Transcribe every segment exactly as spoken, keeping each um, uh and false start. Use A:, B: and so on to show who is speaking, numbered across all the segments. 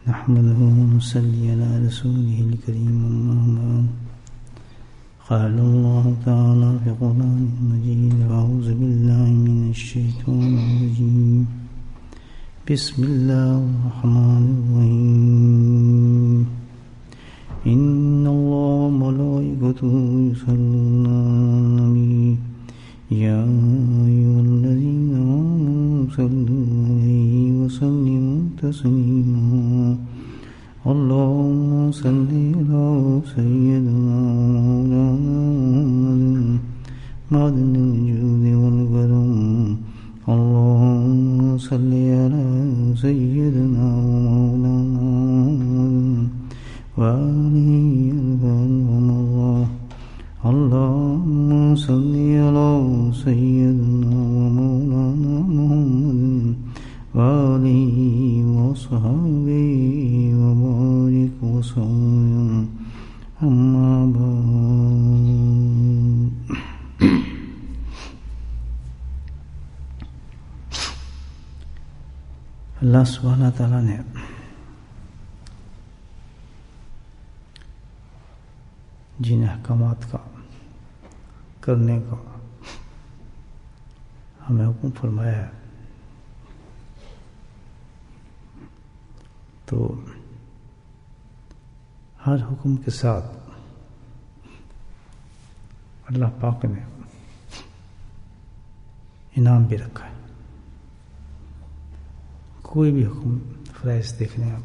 A: نحمده ونصلي على رسوله الكريم أما قال الله تعالى في القرآن المجيد أعوذ بالله من الشيطان الرجيم بسم الله الرحمن الرحيم إن الله وملائكته يصلون على النبي يا أيها الذين آمنوا صلوا عليه وسلموا تسليما اللهم صل على سيدنا مولانا محمد معدن الجود والكرم اللهم صل على سيدنا ومولانا محمد وآله ومن والاه اللهم صل على سيدنا ومولانا محمد وآله وصحبه وبارك وسلم أما بعد. اللہ سبحانہ تعالیٰ نے جن احکامات کا کرنے کا ہمیں حکم فرمایا ہے تو ہر حکم کے ساتھ اللہ پاک نے انعام بھی رکھا ہے. کوئی بھی حکم فرائض دیکھنے آپ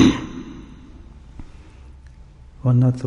A: ورنہ تو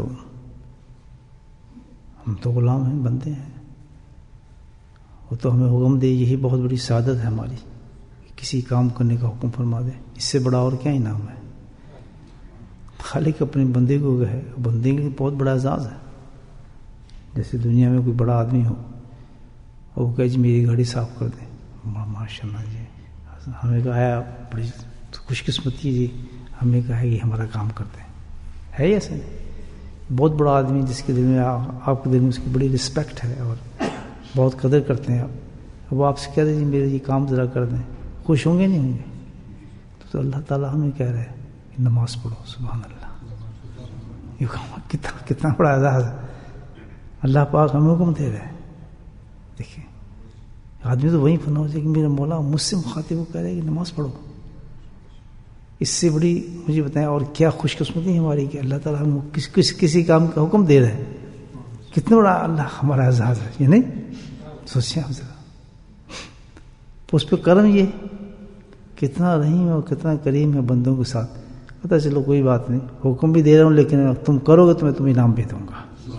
A: ہم تو غلام ہیں، بندے ہیں. وہ تو ہمیں حکم دے، یہی بہت بڑی سعادت ہے ہماری، کسی کام کرنے کا حکم فرما دے. اس سے بڑا اور کیا انعام ہے؟ خالق اپنے بندے کو ہے، بندے کے بہت بڑا اعزاز ہے. جیسے دنیا میں کوئی بڑا آدمی ہو اور وہ کہے جی میری گاڑی صاف کر دیں، ماشاء اللہ جی ہمیں کہا ہے بڑی خوش قسمتی جی، ہمیں کہا ہے کہ ہمارا کام کرتے ہیں. ہے ایسا نہیں؟ بہت بڑا آدمی جس کے دل میں آپ کے دل میں اس کی بڑی رسپیکٹ ہے اور بہت قدر کرتے ہیں آپ، وہ آپ سے کہہ دیں جی میرے یہ کام ذرا کر دیں، خوش ہوں گے نہیں ہوں گے؟ تو اللہ تعالیٰ ہمیں کہہ رہے ہیں کہ نماز پڑھو. سبحان اللہ، یہ کتنا کتنا بڑا اعزاز ہے. اللہ پاک ہمیں حکم دے رہے ہیں. دیکھیں آدمی تو وہیں فنا ہو جائے کہ میرا مولا مجھ سے مخاطب وہ کہہ رہے ہیں کہ نماز پڑھو. اس سے بڑی مجھے بتائیں اور کیا خوش قسمتی ہے ہماری کہ اللہ تعالیٰ ہم کس, کس کسی کام کا حکم دے رہے ہیں. کتنا بڑا اللہ ہمارا اعزاز ہے یہ نہیں؟ سوچیں آپ ذرا. اس پہ کرم یہ کتنا رحیم اور کتنا کریم ہے بندوں کے ساتھ. پتا چلو کوئی بات نہیں، حکم بھی دے رہا ہوں لیکن تم کرو گے تو میں تمہیں انعام بھی دوں گا.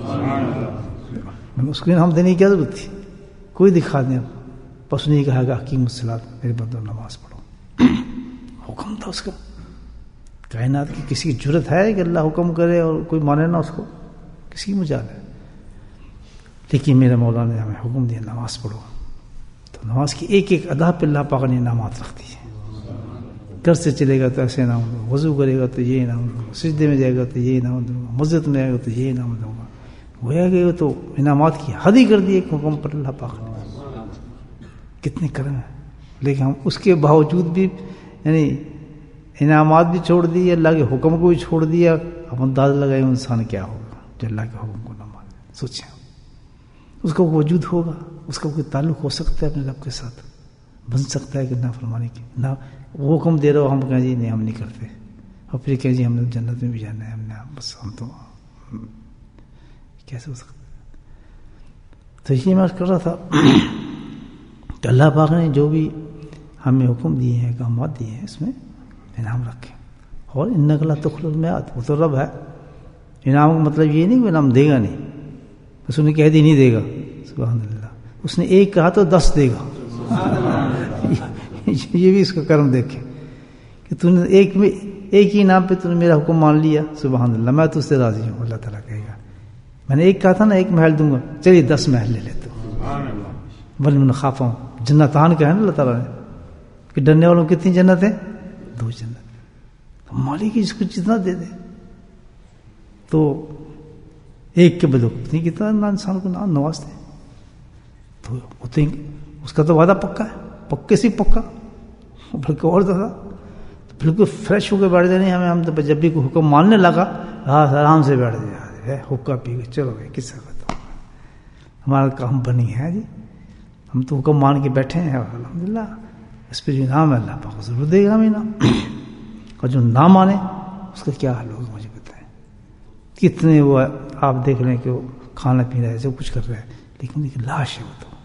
A: اس کو انعام دینے کی کیا ضرورت تھی؟ کوئی دکھا دیں. بس نہیں کہا گا حکیم الصلاۃ میرے بندوں نماز پڑھو. حکم تھا اس کا. کائنات کی کسی کی جرت ہے کہ اللہ حکم کرے اور کوئی مانے نہ اس کو؟ کسی کی مجال ہے؟ لیکن میرے مولا نے ہمیں حکم دیا نماز پڑھو. تو نماز کی ایک ایک ادا پہ اللہ پاک نے انعامات رکھ دی ہے. گھر سے چلے گا تو ایسے انعام دوں گا، وضو کرے گا تو یہ انعام دوں گا، سجدے میں جائے گا تو یہ انعام دوں گا، مسجد میں جائے گا تو یہ انعام دوں گا. گویا کہ تو انعامات کی حد ہی کر دی ایک حکم پر اللہ پاک نے. کتنے کرم ہیں. لیکن ہم اس کے باوجود بھی یعنی انعامات بھی چھوڑ دیے، اللہ کے حکم کو بھی چھوڑ دیا. اب انداز لگائے انسان کیا ہوگا جو اللہ کے حکم کو نہ مانے. سوچیں اس کا وجود ہوگا، اس کا کوئی تعلق ہو سکتا ہے اپنے رب کے ساتھ؟ بن سکتا ہے کہ نہ فرمانے کی نہ وہ حکم دے رہا ہو ہم کہیں جی نہیں ہم نہیں کرتے، اور پھر کہیں جی ہم نے جنت میں بھی جانا ہے، ہم نے بس ہم تو کیسے ہو سکتا ہے؟ تو یہ میں کر رہا تھا کہ اللہ پاک نے جو بھی ہمیں حکم دیے ہیں، احکامات دیے ہیں، اس میں انعام رکھے. اور انک لا تخلف المیعاد، وہ تو رب ہے. انعام کا مطلب یہ نہیں کہ انعام دے گا نہیں، بس انہیں کہہ دی نہیں دے گا. سبحان اللہ، اس نے ایک کہا تو دس دے گا. یہ بھی اس کا کرم دیکھیں کہ تو نے ایک میں ایک ہی نام پہ تو نے میرا حکم مان لیا. سبحان اللہ، میں تو اس سے راضی ہوں. اللہ تعالیٰ کہے گا میں نے ایک کہا تھا نا ایک محل دوں گا، چلیے دس محل لے لیتا ہوں. بل من خاف ہوں جنتان کا ہے نا اللہ تعالیٰ نے کہ ڈرنے والوں کتنی جنت ہے؟ دو جنت. مالک جس کو جتنا دے دے تو ایک کے بدو نہیں کتنا انسان کو نام نوازتے. تو اس کا تو وعدہ پکا ہے، پکے سے پکا، بلکہ اور زیادہ. تو بالکل فریش ہو کے بیٹھ جانے ہمیں. ہم تو جب بھی کوئی حکم ماننے لگا ہاں آرام سے بیٹھ جائے, حکا پی کے چلو بھائی کس سے بتاؤ, ہمارا کام بنی ہے جی. ہم تو حکم مان کے بیٹھے ہیں الحمدللہ, اس پہ جو انعام ہے اللہ پاک ضرور دے گا ہمیں انعام. اور جو نہ مانے اس کا کیا حال ہوگا مجھے بتائیں. کتنے وہ آپ دیکھ لیں کہ وہ کھانا پی رہا ہے سب کچھ کر رہا ہے, لیکن ایک لاش ہے وہ. تو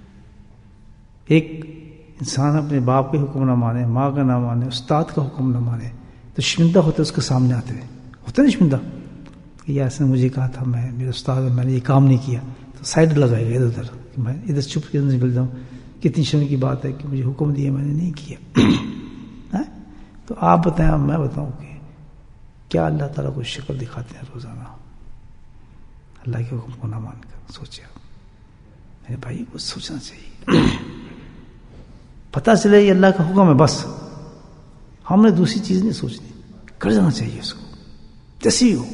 A: ایک انسان اپنے باپ کے حکم نہ مانے, ماں کا نہ مانے, استاد کا حکم نہ مانے, تو شرمندہ ہوتے اس کے سامنے آتے ہیں, ہوتا نہیں شرمندہ کہ یہ ایسا مجھے کہا تھا, میں میرے استاد میں نے یہ کام نہیں کیا, تو سائڈ لگائے گا ادھر ادھر کہ میں ادھر چپ کے نکل جاؤں. کتنی شرم کی بات ہے کہ مجھے حکم دیا میں نے نہیں کیا. تو آپ بتائیں, میں بتاؤں کہ کیا اللہ تعالیٰ کو شکل دکھاتے ہیں روزانہ اللہ کے حکم کو نہ مان کر. سوچے آپ میرے بھائی کو سوچنا چاہیے. پتہ چلے یہ اللہ کا حکم ہے, بس ہم نے دوسری چیز نہیں سوچنی, کر جانا چاہیے اس کو جیسی ہو,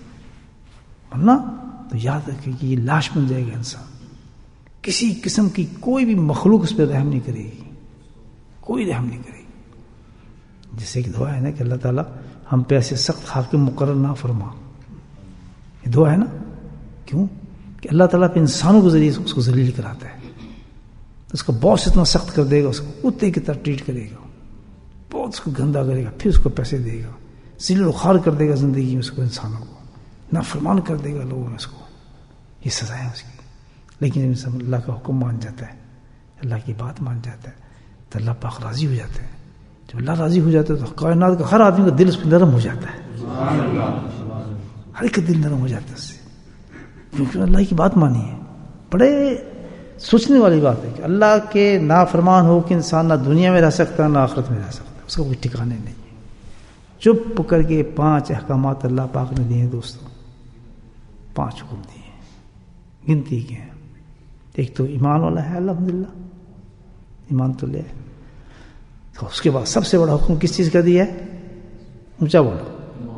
A: ورنہ تو یاد رکھے کہ یہ لاش بن جائے گا انسان. کسی قسم کی کوئی بھی مخلوق اس پہ رحم نہیں کرے گی, کوئی رحم نہیں کرے گی. جیسے کہ دعا ہے نا کہ اللہ تعالیٰ ہم پہ ایسے سخت حاکم مقرر نہ فرما, یہ دعا ہے نا. کیوں کہ اللہ تعالیٰ پہ انسانوں کے ذریعے اس کو ذلیل کراتا ہے. اس کا باس اتنا سخت کر دے گا, اس کو کتے کی طرح ٹریٹ کرے گا, بہت اس کو گندا کرے گا, پھر اس کو پیسے دے گا, ذلیل و خوار کر دے گا زندگی میں اس کو, انسانوں کو نافرمان کر دے گا لوگوں میں اس کو. یہ سزا ہے اس کی. لیکن انسان اللہ کا حکم مان جاتا ہے, اللہ کی بات مان جاتا ہے, تو اللہ پاک راضی ہو جاتا ہے. جب اللہ راضی ہو جاتا ہے تو کائنات کا ہر آدمی کا دل اس پہ نرم ہو جاتا ہے, ہر ایک کا دل نرم ہو جاتا ہے اس سے, کیونکہ اللہ کی بات مانی ہے. بڑے سوچنے والی بات ہے کہ اللہ کے نافرمان ہو کہ انسان نہ دنیا میں رہ سکتا نہ آخرت میں رہ سکتا, اس کا کوئی ٹھکانے نہیں ہے. چپ کر کے پانچ احکامات اللہ پاک نے دیے ہیں دوستوں, پانچ حکم دیے ہیں, گنتی کے ہیں. ایک تو ایمان والا ہے, الحمدللہ ایمان تو لے. تو اس کے بعد سب سے بڑا حکم کس چیز کا دیا ہے, اونچا بولو,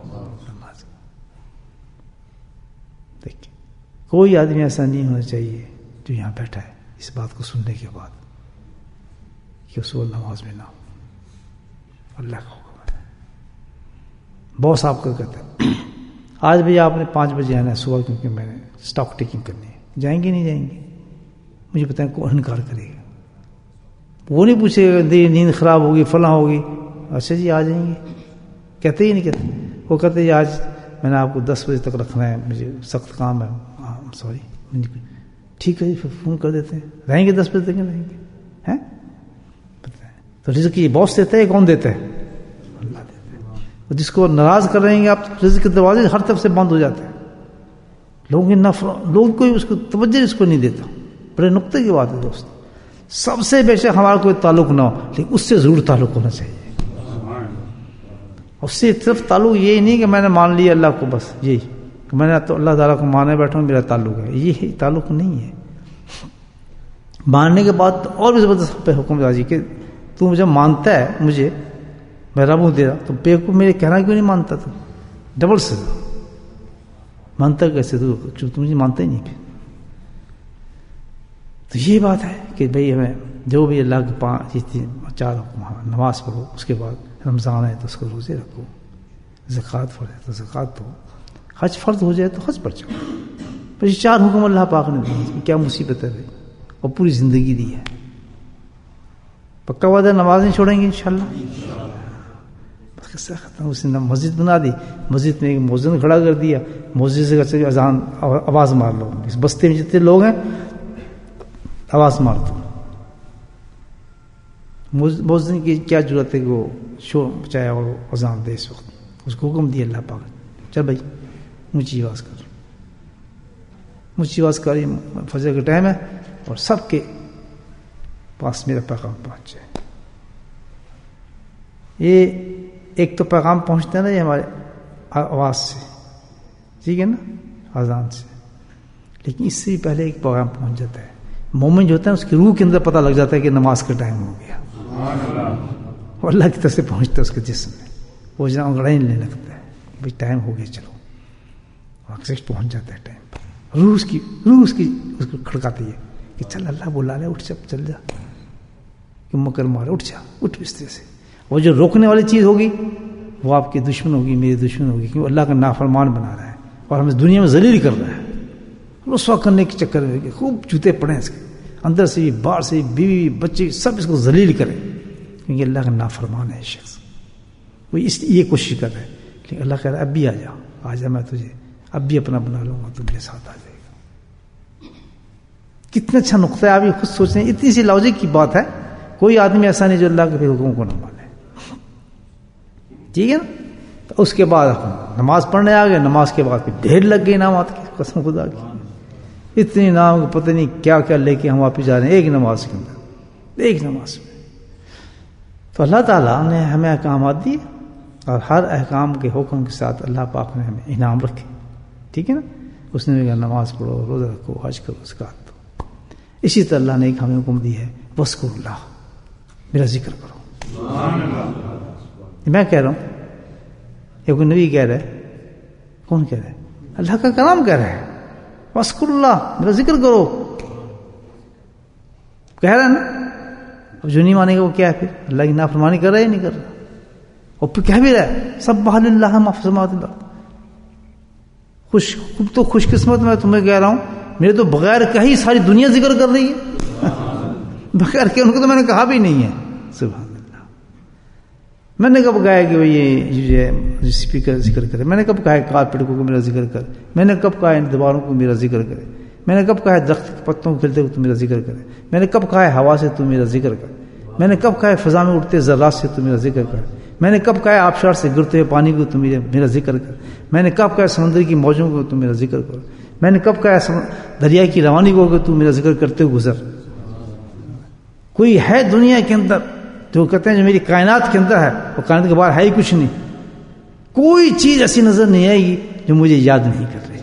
A: دیکھیں کوئی آدمی ایسا نہیں ہونا چاہیے جو یہاں بیٹھا ہے اس بات کو سننے کے بعد کہ اس کو نماز میں نہ ہو. اللہ کا حکم ہے. باس آپ کا کہتا ہے آج بھی آپ نے پانچ بجے آنا ہے صبح, کیونکہ میں نے اسٹاک ٹیکنگ کرنی ہے. جائیں گے نہیں جائیں گے, مجھے بتائیں کون انکار کرے گا. وہ نہیں پوچھے گا نیند خراب ہوگی فلاں ہوگی, اچھا جی آ جائیں گے, کہتے ہی نہیں کہتے. وہ کہتے ہیں آج میں نے آپ کو دس بجے تک رکھنا ہے, مجھے سخت کام ہے, سوری, ٹھیک ہے جی پھر فون کر دیتے ہیں, رہیں گے دس بجے تک رہیں گے ہیں. تو رزق کی باس دیتا ہے, کون دیتا ہے, اللہ دیتا ہے. جس کو ناراض کر رہے ہیں آپ, رزق کے دروازے ہر طرف سے بند ہو جاتے ہیں. لوگوں کی نفرت, لوگ کوئی اس کو توجہ اس کو نہیں دیتا. بڑے نقطے کی بات ہے دوست. سب سے بے شک ہمارا کوئی تعلق نہ ہو, لیکن اس سے ضرور تعلق ہونا چاہیے. اس سے صرف تعلق یہی نہیں کہ میں نے مان لیا اللہ کو, بس یہی کہ میں نے تو اللہ تعالیٰ کو مانے بیٹھا ہوں, میرا تعلق ہے, یہ تعلق نہیں ہے. ماننے کے بعد اور بھی زبردست پہ حکم راضی کہ تو مجھے مانتا ہے, مجھے میں رب ہوں تیرا, تو بے کو میرے کہنا کیوں نہیں مانتا؟ تو ڈبل سے مانتا کیسے تو, تو مجھے مانتا ہی نہیں. پھر تو یہ بات ہے کہ بھئی ہمیں جو بھی اللہ کے پانچ چار حکم, نماز پڑھو, اس کے بعد رمضان ہے تو اس کو روزے رکھو, زکوٰۃ فرض ہے تو زکوٰۃ دو, حج فرض ہو جائے تو حج پر جاؤ. بس یہ چار حکم اللہ پاک نے دیے, کیا مصیبت ہے بھائی, اور پوری زندگی دی ہے. پکا وعدہ نماز نہیں چھوڑیں گے انشاءاللہ. بس قصہ ختم. اس نے مسجد بنا دی, مسجد میں ایک مؤذن کھڑا کر دیا, مسجد سے اذان آواز مار لو, اس بستے میں جتنے لوگ ہیں آواز مار دو. مؤذن کی کیا ضرورت ہے کہ وہ شور بچائے اور اذان دے اس وقت, اس کو حکم دیا اللہ پاک, چل بھائی اونچی آواز کر, اونچی آواز کر, فجر کا ٹائم ہے اور سب کے پاس میرا پیغام پہنچ جائے. یہ ایک تو پیغام پہنچتا ہے نا یہ ہمارے آواز سے, ٹھیک ہے نا, اذان سے, لیکن اس سے بھی پہلے ایک پیغام پہنچ جاتا ہے. مومن جو ہوتا ہے اس کی روح کے اندر پتہ لگ جاتا ہے کہ نماز کا ٹائم ہو گیا, اور اللہ کی طرف سے پہنچتا ہے اس کے جسم میں, وہ جہاں انگڑائی لینے لگتا ہے, بھائی ٹائم ہو گیا چلو, ایگزیکٹ پہنچ جاتا ہے ٹائم پر. روح اس کی روح اس کی اس کو کھڑکاتی ہے کہ چل اللہ بلا لے, اٹھ جا, چل جا, کہ مکر مارے, اٹھ جا, اٹھ بستر سے. وہ جو روکنے والی چیز ہوگی وہ آپ کی دشمن ہوگی، میری دشمن ہوگی، کیونکہ اللہ کا نافرمان بنا رہا ہے اور ہمیں دنیا میں ذلیل کر رہا ہے، رسوا کرنے کے چکر میں خوب جوتے پڑے اس کے، اندر سے بھی باہر سے بھی، بیوی بچے سب اس کو ذلیل کریں، کیونکہ اللہ کا نافرمان ہے شخص، وہ اس یہ کوشش کر رہا ہے، لیکن اللہ کہہ رہا ہے اب بھی آ جا آ جا، میں تجھے اب بھی اپنا بنا لوں گا، تو میرے ساتھ آ جائے گا۔ کتنا اچھا نقطہ ہے، آپ یہ خود سوچ رہے ہیں، اتنی سی لاجک کی بات ہے، کوئی آدمی ایسا نہیں جو اللہ کے حکم کو نہ مانے، ٹھیک ہے نا؟ تو اس کے بعد نماز پڑھنے آ گئے، نماز کے بعد ڈھیر لگ گئی انعامات کی، قسم خدا کی اتنی انعام پتہ نہیں کیا کیا لے کے ہم واپس جا رہے ہیں ایک نماز کے اندر، ایک نماز میں۔ تو اللہ تعالیٰ نے ہمیں احکامات دیے اور ہر احکام کے حکم کے ساتھ اللہ پاک نے ہمیں انعام رکھے، ٹھیک ہے نا؟ اس نے کہا نماز پڑھو، روزہ رکھو، حج کرو، زکات دو۔ اسی طرح اللہ نے ایک ہمیں حکم دی ہے وذکروا اللہ، میرا ذکر کرو۔ میں کہہ رہا ہوں یا کوئی نبی کہہ رہا ہے؟ کون کہہ رہا ہے؟ اللہ کا کلام کہہ رہا ہے وذکروا اللہ، میرا ذکر کرو، کہہ رہا ہے نا؟ اب جو نہیں مانے گا وہ کیا ہے؟ پھر اللہ کی نافرمانی کر رہا ہے یا نہیں کر رہا؟ اور پھر کہہ بھی رہا ہے سبح للہ ما فی السماوات والارض، خوش تو خوش قسمت میں تمہیں کہہ رہا ہوں، میرے تو بغیر کہیں ساری دنیا ذکر کر رہی ہے، بغیر کہ ان کو تو میں نے کہا بھی نہیں ہے۔ سبحان اللہ، میں نے کب کہا کہ یہ اسپیکر ذکر کرے؟ میں نے کب کہا ہے کارپیٹ کو میرا ذکر کر؟ میں نے کب کہا ہے دیواروں کو میرا ذکر کرے؟ میں نے کب کہا ہے درخت کے پتوں کو کھلتے ہوئے تو میرا ذکر کرے؟ میں نے کب کہا ہے ہوا سے تو میرا ذکر کر؟ میں نے کب کہا ہے فضا میں اڑتے ذرات سے تو میرا ذکر کر؟ میں نے کب کہا ہے آبشار سے گرتے ہوئے پانی کو تو میرا ذکر کر؟ میں نے کب کہا ہے سمندر کی موجوں کو تو میرا ذکر کر؟ میں نے کب کہا ہے دریا کی روانی کو کہ تو میرا ذکر کرتے ہوئے گزر؟ کوئی ہے دنیا کے اندر جو کہتے ہیں جو میری کائنات کے اندر ہے، وہ کائنات کے باہر ہے ہی کچھ نہیں، کوئی چیز ایسی نظر نہیں آئے گی جو مجھے یاد نہیں کر رہی،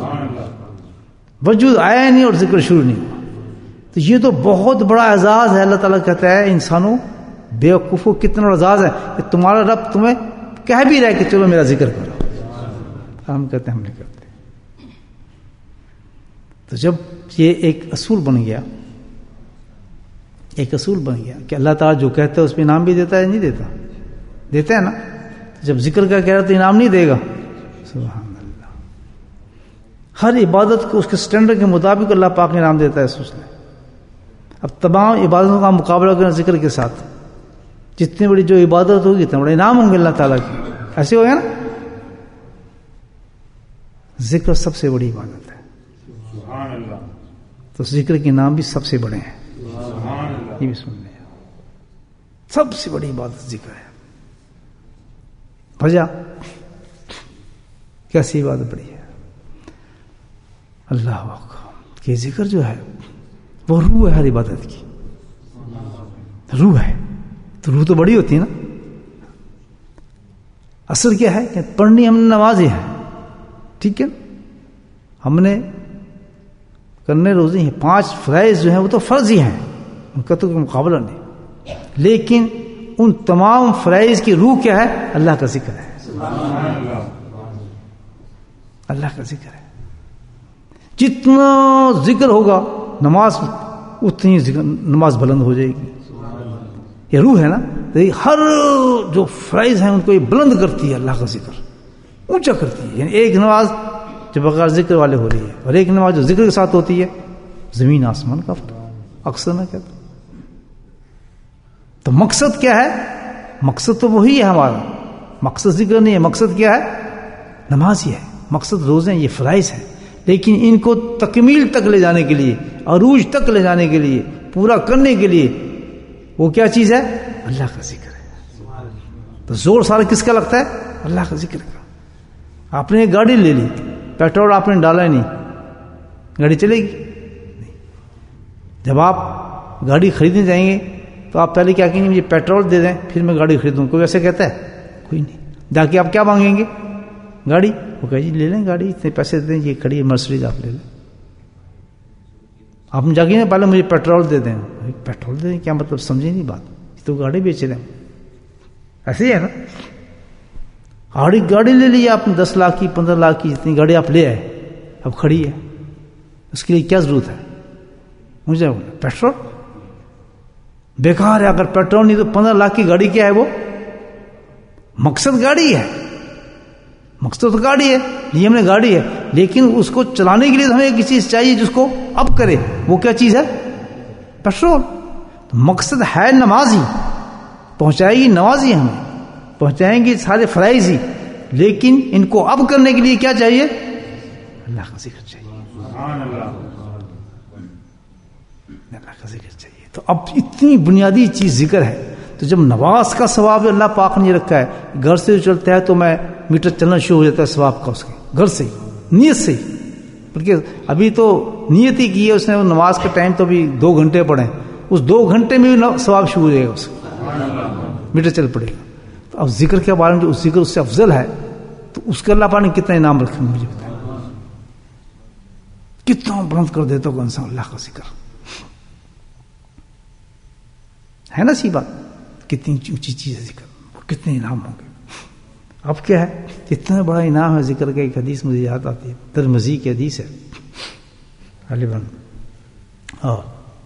A: وجود آیا نہیں اور ذکر شروع نہیں ہوا۔ تو یہ تو بہت بڑا اعزاز ہے، اللہ تعالیٰ کہتا ہے انسانوں بے وقوفوں کتنا اعزاز ہے کہ تمہارا رب تمہیں کہہ بھی رہا ہے کہ چلو میرا ذکر کرو، ہم کہتے ہیں ہم نہیں کرتے۔ تو جب یہ ایک اصول بن گیا، ایک اصول بن گیا کہ اللہ تعالیٰ جو کہتا ہے اس پہ انعام بھی دیتا ہے، نہیں دیتا؟ دیتا ہے نا؟ جب ذکر کا کہہ رہا تو انعام نہیں دے گا؟ سبحان اللہ، ہر عبادت کو اس کے سٹینڈرڈ کے مطابق اللہ پاک انعام دیتا ہے اس نے۔ اب تمام عبادتوں کا مقابلہ کرنا ذکر کے ساتھ، جتنی بڑی جو عبادت ہوگی اتنا بڑے انعام ہوں گے اللہ تعالیٰ کی، ایسے ہو گیا نا؟ ذکر سب سے بڑی عبادت ہے، سبحان اللہ، تو ذکر کے نام بھی سب سے بڑے ہیں، یہ بھی سن لیں، سب سے بڑی عبادت ذکر ہے۔ بھجا کیسی عبادت بڑی ہے؟ اللہ اکبر، کہ ذکر جو ہے وہ روح ہے ہر عبادت کی، روح ہے، تو روح تو بڑی ہوتی ہے نا۔ اصل کیا ہے کہ پڑھنی ہم نے نماز ہی ہے، ٹھیک ہے، ہم نے کرنے روزی ہیں، پانچ فرائض جو ہیں وہ تو فرض ہی ہیں، ان کا تو کوئی مقابلہ نہیں، لیکن ان تمام فرائض کی روح کیا ہے؟ اللہ کا ذکر ہے، اللہ کا ذکر ہے۔ جتنا ذکر ہوگا نماز اتنی نماز بلند ہو جائے گی، یہ روح ہے نا، ہر جو فرائض ہیں ان کو یہ بلند کرتی ہے، اللہ کا ذکر اونچا کرتی ہے۔ یعنی ایک نماز جو بغیر ذکر والے ہو رہی ہے اور ایک نماز جو ذکر کے ساتھ ہوتی ہے، زمین آسمان کا فرق، اکثر میں کہتا ہوں۔ تو مقصد کیا ہے؟ مقصد تو وہی ہے ہمارا، مقصد ذکر نہیں ہے، مقصد کیا ہے؟ نماز ہی ہے، مقصد روزے ہیں، یہ فرائض ہیں، لیکن ان کو تکمیل تک لے جانے کے لیے، عروج تک لے جانے کے لیے، پورا کرنے کے لیے وہ کیا چیز ہے؟ اللہ کا ذکر ہے۔ تو زور سارا کس کا لگتا ہے؟ اللہ کا ذکر کا۔ آپ نے ایک گاڑی لے لی، پیٹرول آپ نے ڈالا ہی نہیں، گاڑی چلے گی نہیں۔ جب آپ گاڑی خریدنے جائیں گے تو آپ پہلے کیا کہیں گے؟ مجھے پیٹرول دے دیں پھر میں گاڑی خریدوں، کوئی ایسے کہتا ہے؟ کوئی نہیں۔ جا کے آپ کیا مانگیں گے؟ گاڑی، وہ کہے جی لے لیں گاڑی، اتنے پیسے دے دیں، یہ کھڑی ہے مرسڈیز، آپ لے لیں۔ آپ جا کے پہلے مجھے پیٹرول دے دیں، پیٹرول دے دیں کیا مطلب؟ سمجھے نہیں بات، تو گاڑی بیچ رہے ہیں، ایسے ہی ہے نا۔ گاڑی گاڑی لے لی آپ نے، دس لاکھ کی، پندرہ لاکھ کی، جتنی گاڑی آپ لے آئے، اب کھڑی ہے، اس کے لیے کیا ضرورت ہے؟ مجھے پیٹرول بیکار ہے، اگر پیٹرول نہیں تو پندرہ لاکھ کی گاڑی کیا ہے وہ مقصد گاڑی ہے، مقصد تو گاڑی ہے، یہ ہم نے گاڑی ہے، لیکن اس کو چلانے کے لیے ہمیں ایک چیز چاہیے جس کو اب کرے، وہ کیا چیز ہے؟ پیٹرول۔ تو مقصد ہے نماز ہی، پہنچائے گی نماز ہی، ہمیں پہنچائیں گے سارے فرائض ہی، لیکن ان کو اب کرنے کے لیے کیا چاہیے؟ اللہ کا ذکر چاہیے، اللہ کا ذکر چاہیے۔ تو اب اتنی بنیادی چیز ذکر ہے، تو جب نماز کا ثواب اللہ پاک نے رکھا ہے، گھر سے جو چلتا ہے تو میں میٹر چلنا شروع ہو جاتا ہے ثواب کا، اس کے گھر سے ہی، نیت سے ہی، بلکہ ابھی تو نیت ہی کی ہے اس نے، نماز کا ٹائم تو ابھی دو گھنٹے پڑے، اس دو گھنٹے میں بھی ثواب شروع ہو جائے گا، اس میٹر چل پڑے گا۔ تو اب ذکر کے بارے میں جو ذکر اس سے افضل ہے، تو اس کے اللہ پاک نے کتنا انعام رکھے مجھے بتائیں، کتنا بلند کر دیتا ہوگا انسان اللہ کا ذکر، ہے نا سی بات؟ کتنی اونچی چیز ہے ذکر، وہ کتنے انعام ہوں گے۔ اب کیا ہے، اتنا بڑا انعام ہے ذکر کا۔ ایک حدیث مجھے یاد آتی ہے، ترمذی کی حدیث ہے غالباً، اور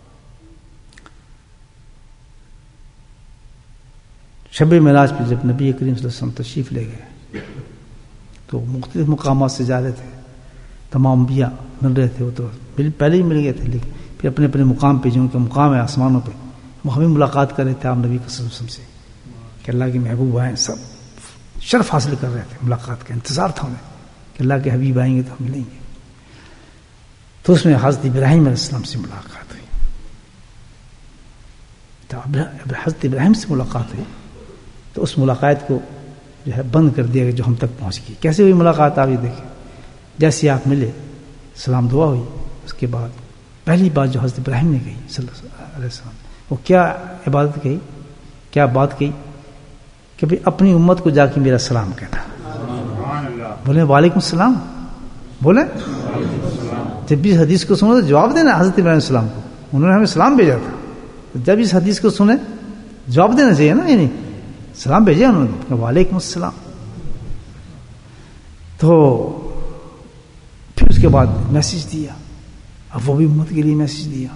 A: شب معراج پہ جب نبی کریم صلی اللہ علیہ وسلم تشریف لے گئے تو مختلف مقامات سے جا رہے تھے، تمام انبیاء مل رہے تھے، وہ تو پہلے ہی مل گئے تھے، لیکن پھر اپنے اپنے مقام پہ، جو ان کا مقام ہے آسمانوں پہ، وہ ہمیں ملاقات کر رہے تھے آپ نبی صلی اللہ علیہ وسلم سے، کہ اللہ کے محبوب آئیں، سب شرف حاصل کر رہے تھے، ملاقات کا انتظار تھا انہیں کہ اللہ کے حبیب آئیں گے تو ہم ملیں گے۔ تو اس میں حضرت ابراہیم علیہ السلام سے ملاقات ہوئی، تو حضرت ابراہیم سے ملاقات ہوئی، تو اس ملاقات کو جو ہے بند کر دیا گیا جو ہم تک پہنچ گئی۔ کیسے ہوئی ملاقات آپ یہ دیکھیں، جیسے آپ ملے، سلام دعا ہوئی، اس کے بعد پہلی بات جو حضرت ابراہیم نے کہی صلی اللہ علیہ وسلم، وہ کیا عبادت کہی، کیا بات کہی کہ بھئی اپنی امت کو جا کے میرا سلام کہنا۔ بولے وعلیکم السلام، بولے جب بھی اس حدیث کو سنو تو جواب دینا حضرت ابراہیم علیہ السلام کو، انہوں نے ہمیں سلام بھیجا تھا، جب اس حدیث کو سنیں جواب دینا چاہیے نا، یعنی سلام بھیجا انہوں نے، وعلیکم السلام۔ تو پھر اس کے بعد میسج دیا، اب وہ بھی امت کے لیے میسج دیا۔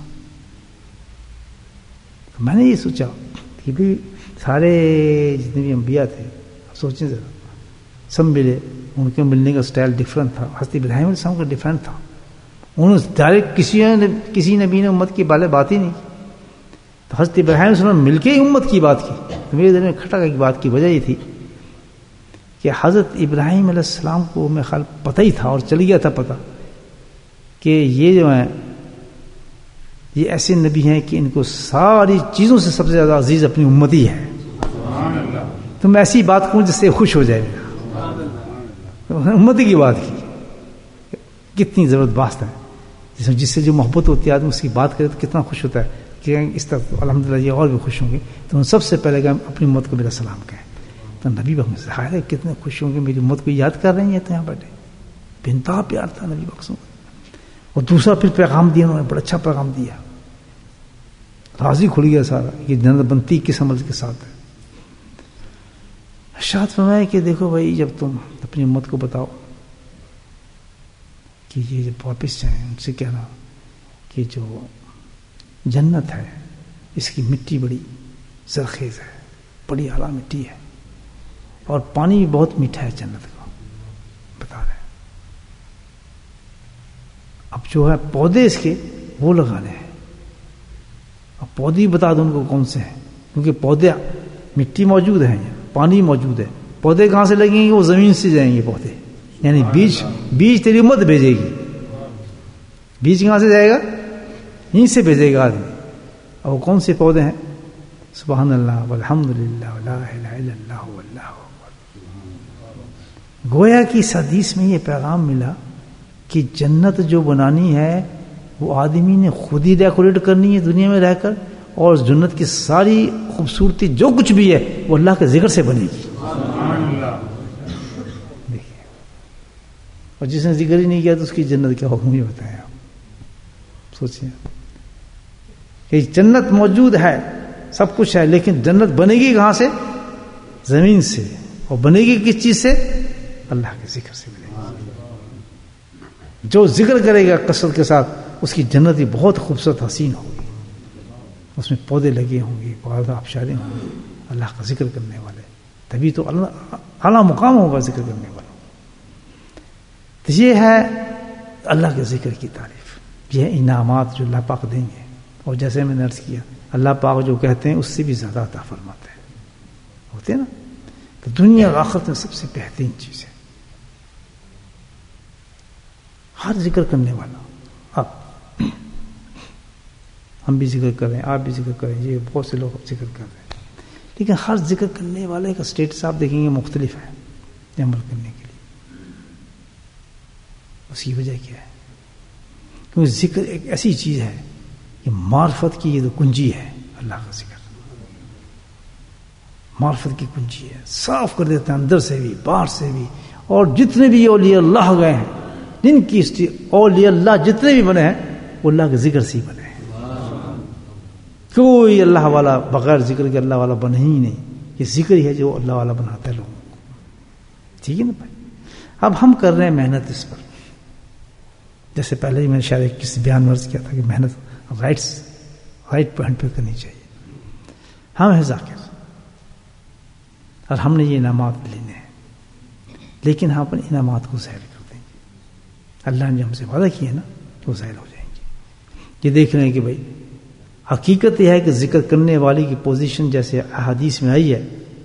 A: تو میں نے یہ سوچا کہ بھی سارے جتنے بھی انبیاء تھے، سوچیں ذرا، سب ملے، ان کے ملنے کا سٹائل ڈفرینٹ تھا، حضرت ابراہیم علیہ السلام کا ڈفرینٹ تھا، انہوں نے ڈائریکٹ کسی کسی نبی نے امت کے بارے بات ہی نہیں کی، تو حضرت ابراہیم علیہ السلام مل کے ہی امت کی بات کی۔ تو میرے دل میں کھٹا کی بات کی وجہ یہ تھی کہ حضرت ابراہیم علیہ السلام کو میں خیال پتہ ہی تھا، اور چل گیا تھا پتہ، کہ یہ جو ہیں یہ ایسے نبی ہیں کہ ان کو ساری چیزوں سے سب سے زیادہ عزیز اپنی امتی ہے۔ تو میں ایسی بات کہوں جس سے خوش ہو جائے، امتی کی بات کی، کتنی ضرورت بات ہے، جس سے جو محبت ہوتی ہے آدمی اس کی بات کرے تو کتنا خوش ہوتا ہے کہ اس طرح الحمدللہ یہ اور بھی خوش ہوں گے۔ تو ان سب سے پہلے کہ اپنی امت کو میرا سلام کہیں، تو نبی بخش ظاہر ہے کتنے خوش ہوں گے، میری امت کو یاد کر رہی ہیں تو یہاں بیٹھے، بے انتہا پیار تھا نبی بخش۔ اور دوسرا پھر پیغام دیا انہوں نے، بڑا اچھا پیغام دیا، راضی کھل گیا سارا، یہ جنت بنتی کس عمل کے ساتھ ہے۔ ارشاد فرمایا کہ دیکھو بھائی، جب تم اپنی امت کو بتاؤ کہ یہ جب واپس جائیں، ان سے کہنا کہ جو جنت ہے اس کی مٹی بڑی زرخیز ہے، بڑی اعلیٰ مٹی ہے، اور پانی بھی بہت میٹھا ہے جنت کا، بتا رہے ہیں۔ اب جو ہے پودے اس کے وہ لگانے ہیں، اب پودے بتا دو ان کو کون سے ہیں، کیونکہ پودے مٹی موجود ہیں، پانی موجود ہے، پودے کہاں سے لگیں گے؟ وہ زمین سے جائیں گے پودے، یعنی بیج بیج تیری امت بھیجے گی، بیج کہاں سے جائے گا؟ یہیں سے بھیجے گا آدمی۔ اور وہ کون سے پودے ہیں؟ سبحان اللہ والحمد للہ ولا الہ الا اللہ واللہ اکبر۔ گویا کہ اس حدیث میں یہ پیغام ملا کہ جنت جو بنانی ہے وہ آدمی نے خود ہی ڈیکوریٹ کرنی ہے دنیا میں رہ کر، اور جنت کی ساری خوبصورتی جو کچھ بھی ہے وہ اللہ کے ذکر سے بنے گی۔ دیکھیے، اور جس نے ذکر ہی نہیں کیا تو اس کی جنت کیا حکم، یہ بتائیں آپ، سوچیں کہ جنت موجود ہے، سب کچھ ہے، لیکن جنت بنے گی کہاں سے؟ زمین سے، اور بنے گی کس چیز سے؟ اللہ کے ذکر سے بنے گی۔ جو ذکر کرے گا کثرت کے ساتھ اس کی جنت بھی بہت خوبصورت حسین ہوگی، اس میں پودے لگے ہوں گے، پودے آبشاریں ہوں گے، اللہ کا ذکر کرنے والے، تبھی تو اللہ اعلیٰ مقام ہوگا ذکر کرنے والا. تو یہ ہے اللہ کے ذکر کی تعریف، یہ انعامات جو اللہ پاک دیں گے. اور جیسے میں نے عرض کیا اللہ پاک جو کہتے ہیں اس سے بھی زیادہ عطا فرماتے ہیں، ہوتے ہیں نا. تو دنیا اور آخرت میں سب سے بہترین چیز ہے ہر ذکر کرنے والا. اب ہم بھی ذکر کریں، آپ بھی ذکر کریں، یہ بہت سے لوگ ذکر کر رہے ہیں، لیکن ہر ذکر کرنے والے کا اسٹیٹس آپ دیکھیں گے مختلف ہے عمل کرنے کے لیے. اس کی وجہ کیا ہے؟ کیونکہ ذکر ایک ایسی چیز ہے کہ معرفت کی یہ تو کنجی ہے. اللہ کا ذکر معرفت کی کنجی ہے، صاف کر دیتے ہیں اندر سے بھی باہر سے بھی. اور جتنے بھی اولیاء اللہ گئے ہیں، جن کی اولیاء اللہ جتنے بھی بنے ہیں وہ اللہ کے ذکر سے ہی بنے ہیں. کوئی اللہ والا بغیر ذکر کے اللہ والا بنے ہی نہیں. یہ ذکر ہی ہے جو اللہ والا بناتا ہے لوگوں کو. ٹھیک ہے نا بھائی؟ اب ہم کر رہے ہیں محنت اس پر. جیسے پہلے ہی میں نے شاید کسی بیان میں عرض کیا تھا کہ محنت رائٹس رائٹ پوائنٹ پہ کرنی چاہیے. ہم ہیں ذاکر اور ہم نے یہ انعامات لینے ہیں، لیکن ہم اپنے انعامات کو ظاہر کر دیں گے. اللہ نے ہم سے وعدہ کیا ہے نا تو ظاہر ہو جائیں گے. یہ دیکھ رہے ہیں کہ بھائی حقیقت یہ ہے کہ ذکر کرنے والی کی پوزیشن جیسے احادیث میں آئی ہے،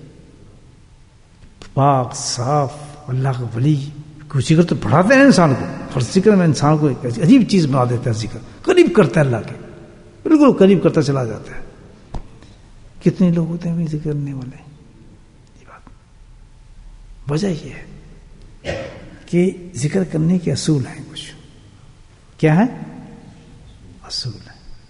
A: پاک صاف اللہ کا ولی. کوئی ذکر تو بڑھاتے ہیں انسان کو، ہر ذکر میں انسان کو ایک عجیب چیز بنا دیتا ہے. ذکر قریب کرتا ہے اللہ کے، بالکل قریب کرتا چلا جاتا ہے. کتنے لوگ ہوتے ہیں ذکر کرنے والے؟ یہ بات وجہ یہ ہے کہ ذکر کرنے کے اصول ہیں. کچھ کیا ہے اصول ہے.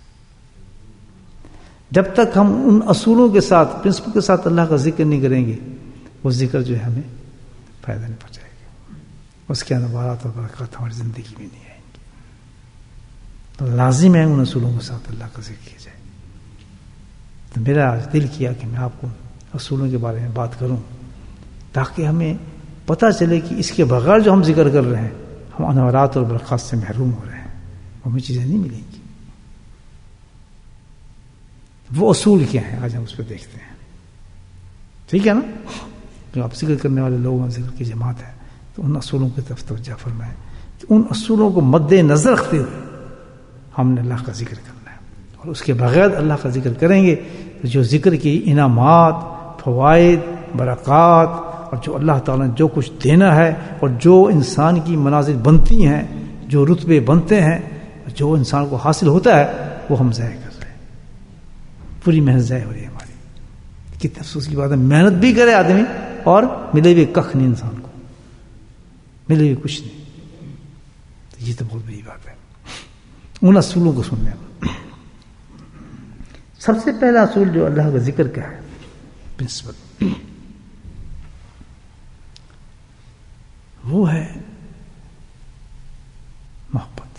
A: جب تک ہم ان اصولوں کے ساتھ پرنسپل کے ساتھ اللہ کا ذکر نہیں کریں گے، وہ ذکر جو ہے ہمیں فائدہ نہیں پہنچائے گا. اس کے انوارات اور برکات ہماری زندگی میں نہیں آئیں گی. تو لازم ہے ان اصولوں کے ساتھ اللہ کا ذکر کیا جائے. تو میرا آج دل کیا کہ میں آپ کو اصولوں کے بارے میں بات کروں تاکہ ہمیں پتہ چلے کہ اس کے بغیر جو ہم ذکر کر رہے ہیں ہم انوارات اور برکات سے محروم ہو رہے ہیں، ہمیں چیزیں نہیں ملیں گی. وہ اصول کیا ہیں آج ہم اس پہ دیکھتے ہیں. ٹھیک ہے نا؟ جو آپ ذکر کرنے والے لوگ ذکر کی جماعت ہے تو ان اصولوں کی طرف توجہ فرمائیں کہ ان اصولوں کو مد نظر رکھتے ہوئے ہم نے اللہ کا ذکر کرنا ہے. اور اس کے بغیر اللہ کا ذکر کریں گے تو جو ذکر کی انعامات، فوائد، برکات اور جو اللہ تعالیٰ نے جو کچھ دینا ہے اور جو انسان کی منازل بنتی ہیں، جو رتبے بنتے ہیں، جو انسان کو حاصل ہوتا ہے وہ ہم ضائع کر رہے ہیں. پوری محنت ضائع ہو رہی ہے ہماری. کتنے افسوس کی بات ہے، محنت بھی کرے آدمی اور ملے بھی کخ نہیں، انسان کو ملے بھی کچھ نہیں. تو یہ تو بہت بڑی بات ہے. ان اصولوں کو سننے میں سب سے پہلا اصول جو اللہ کا ذکر کا ہے، پرنسپل، وہ ہے محبت.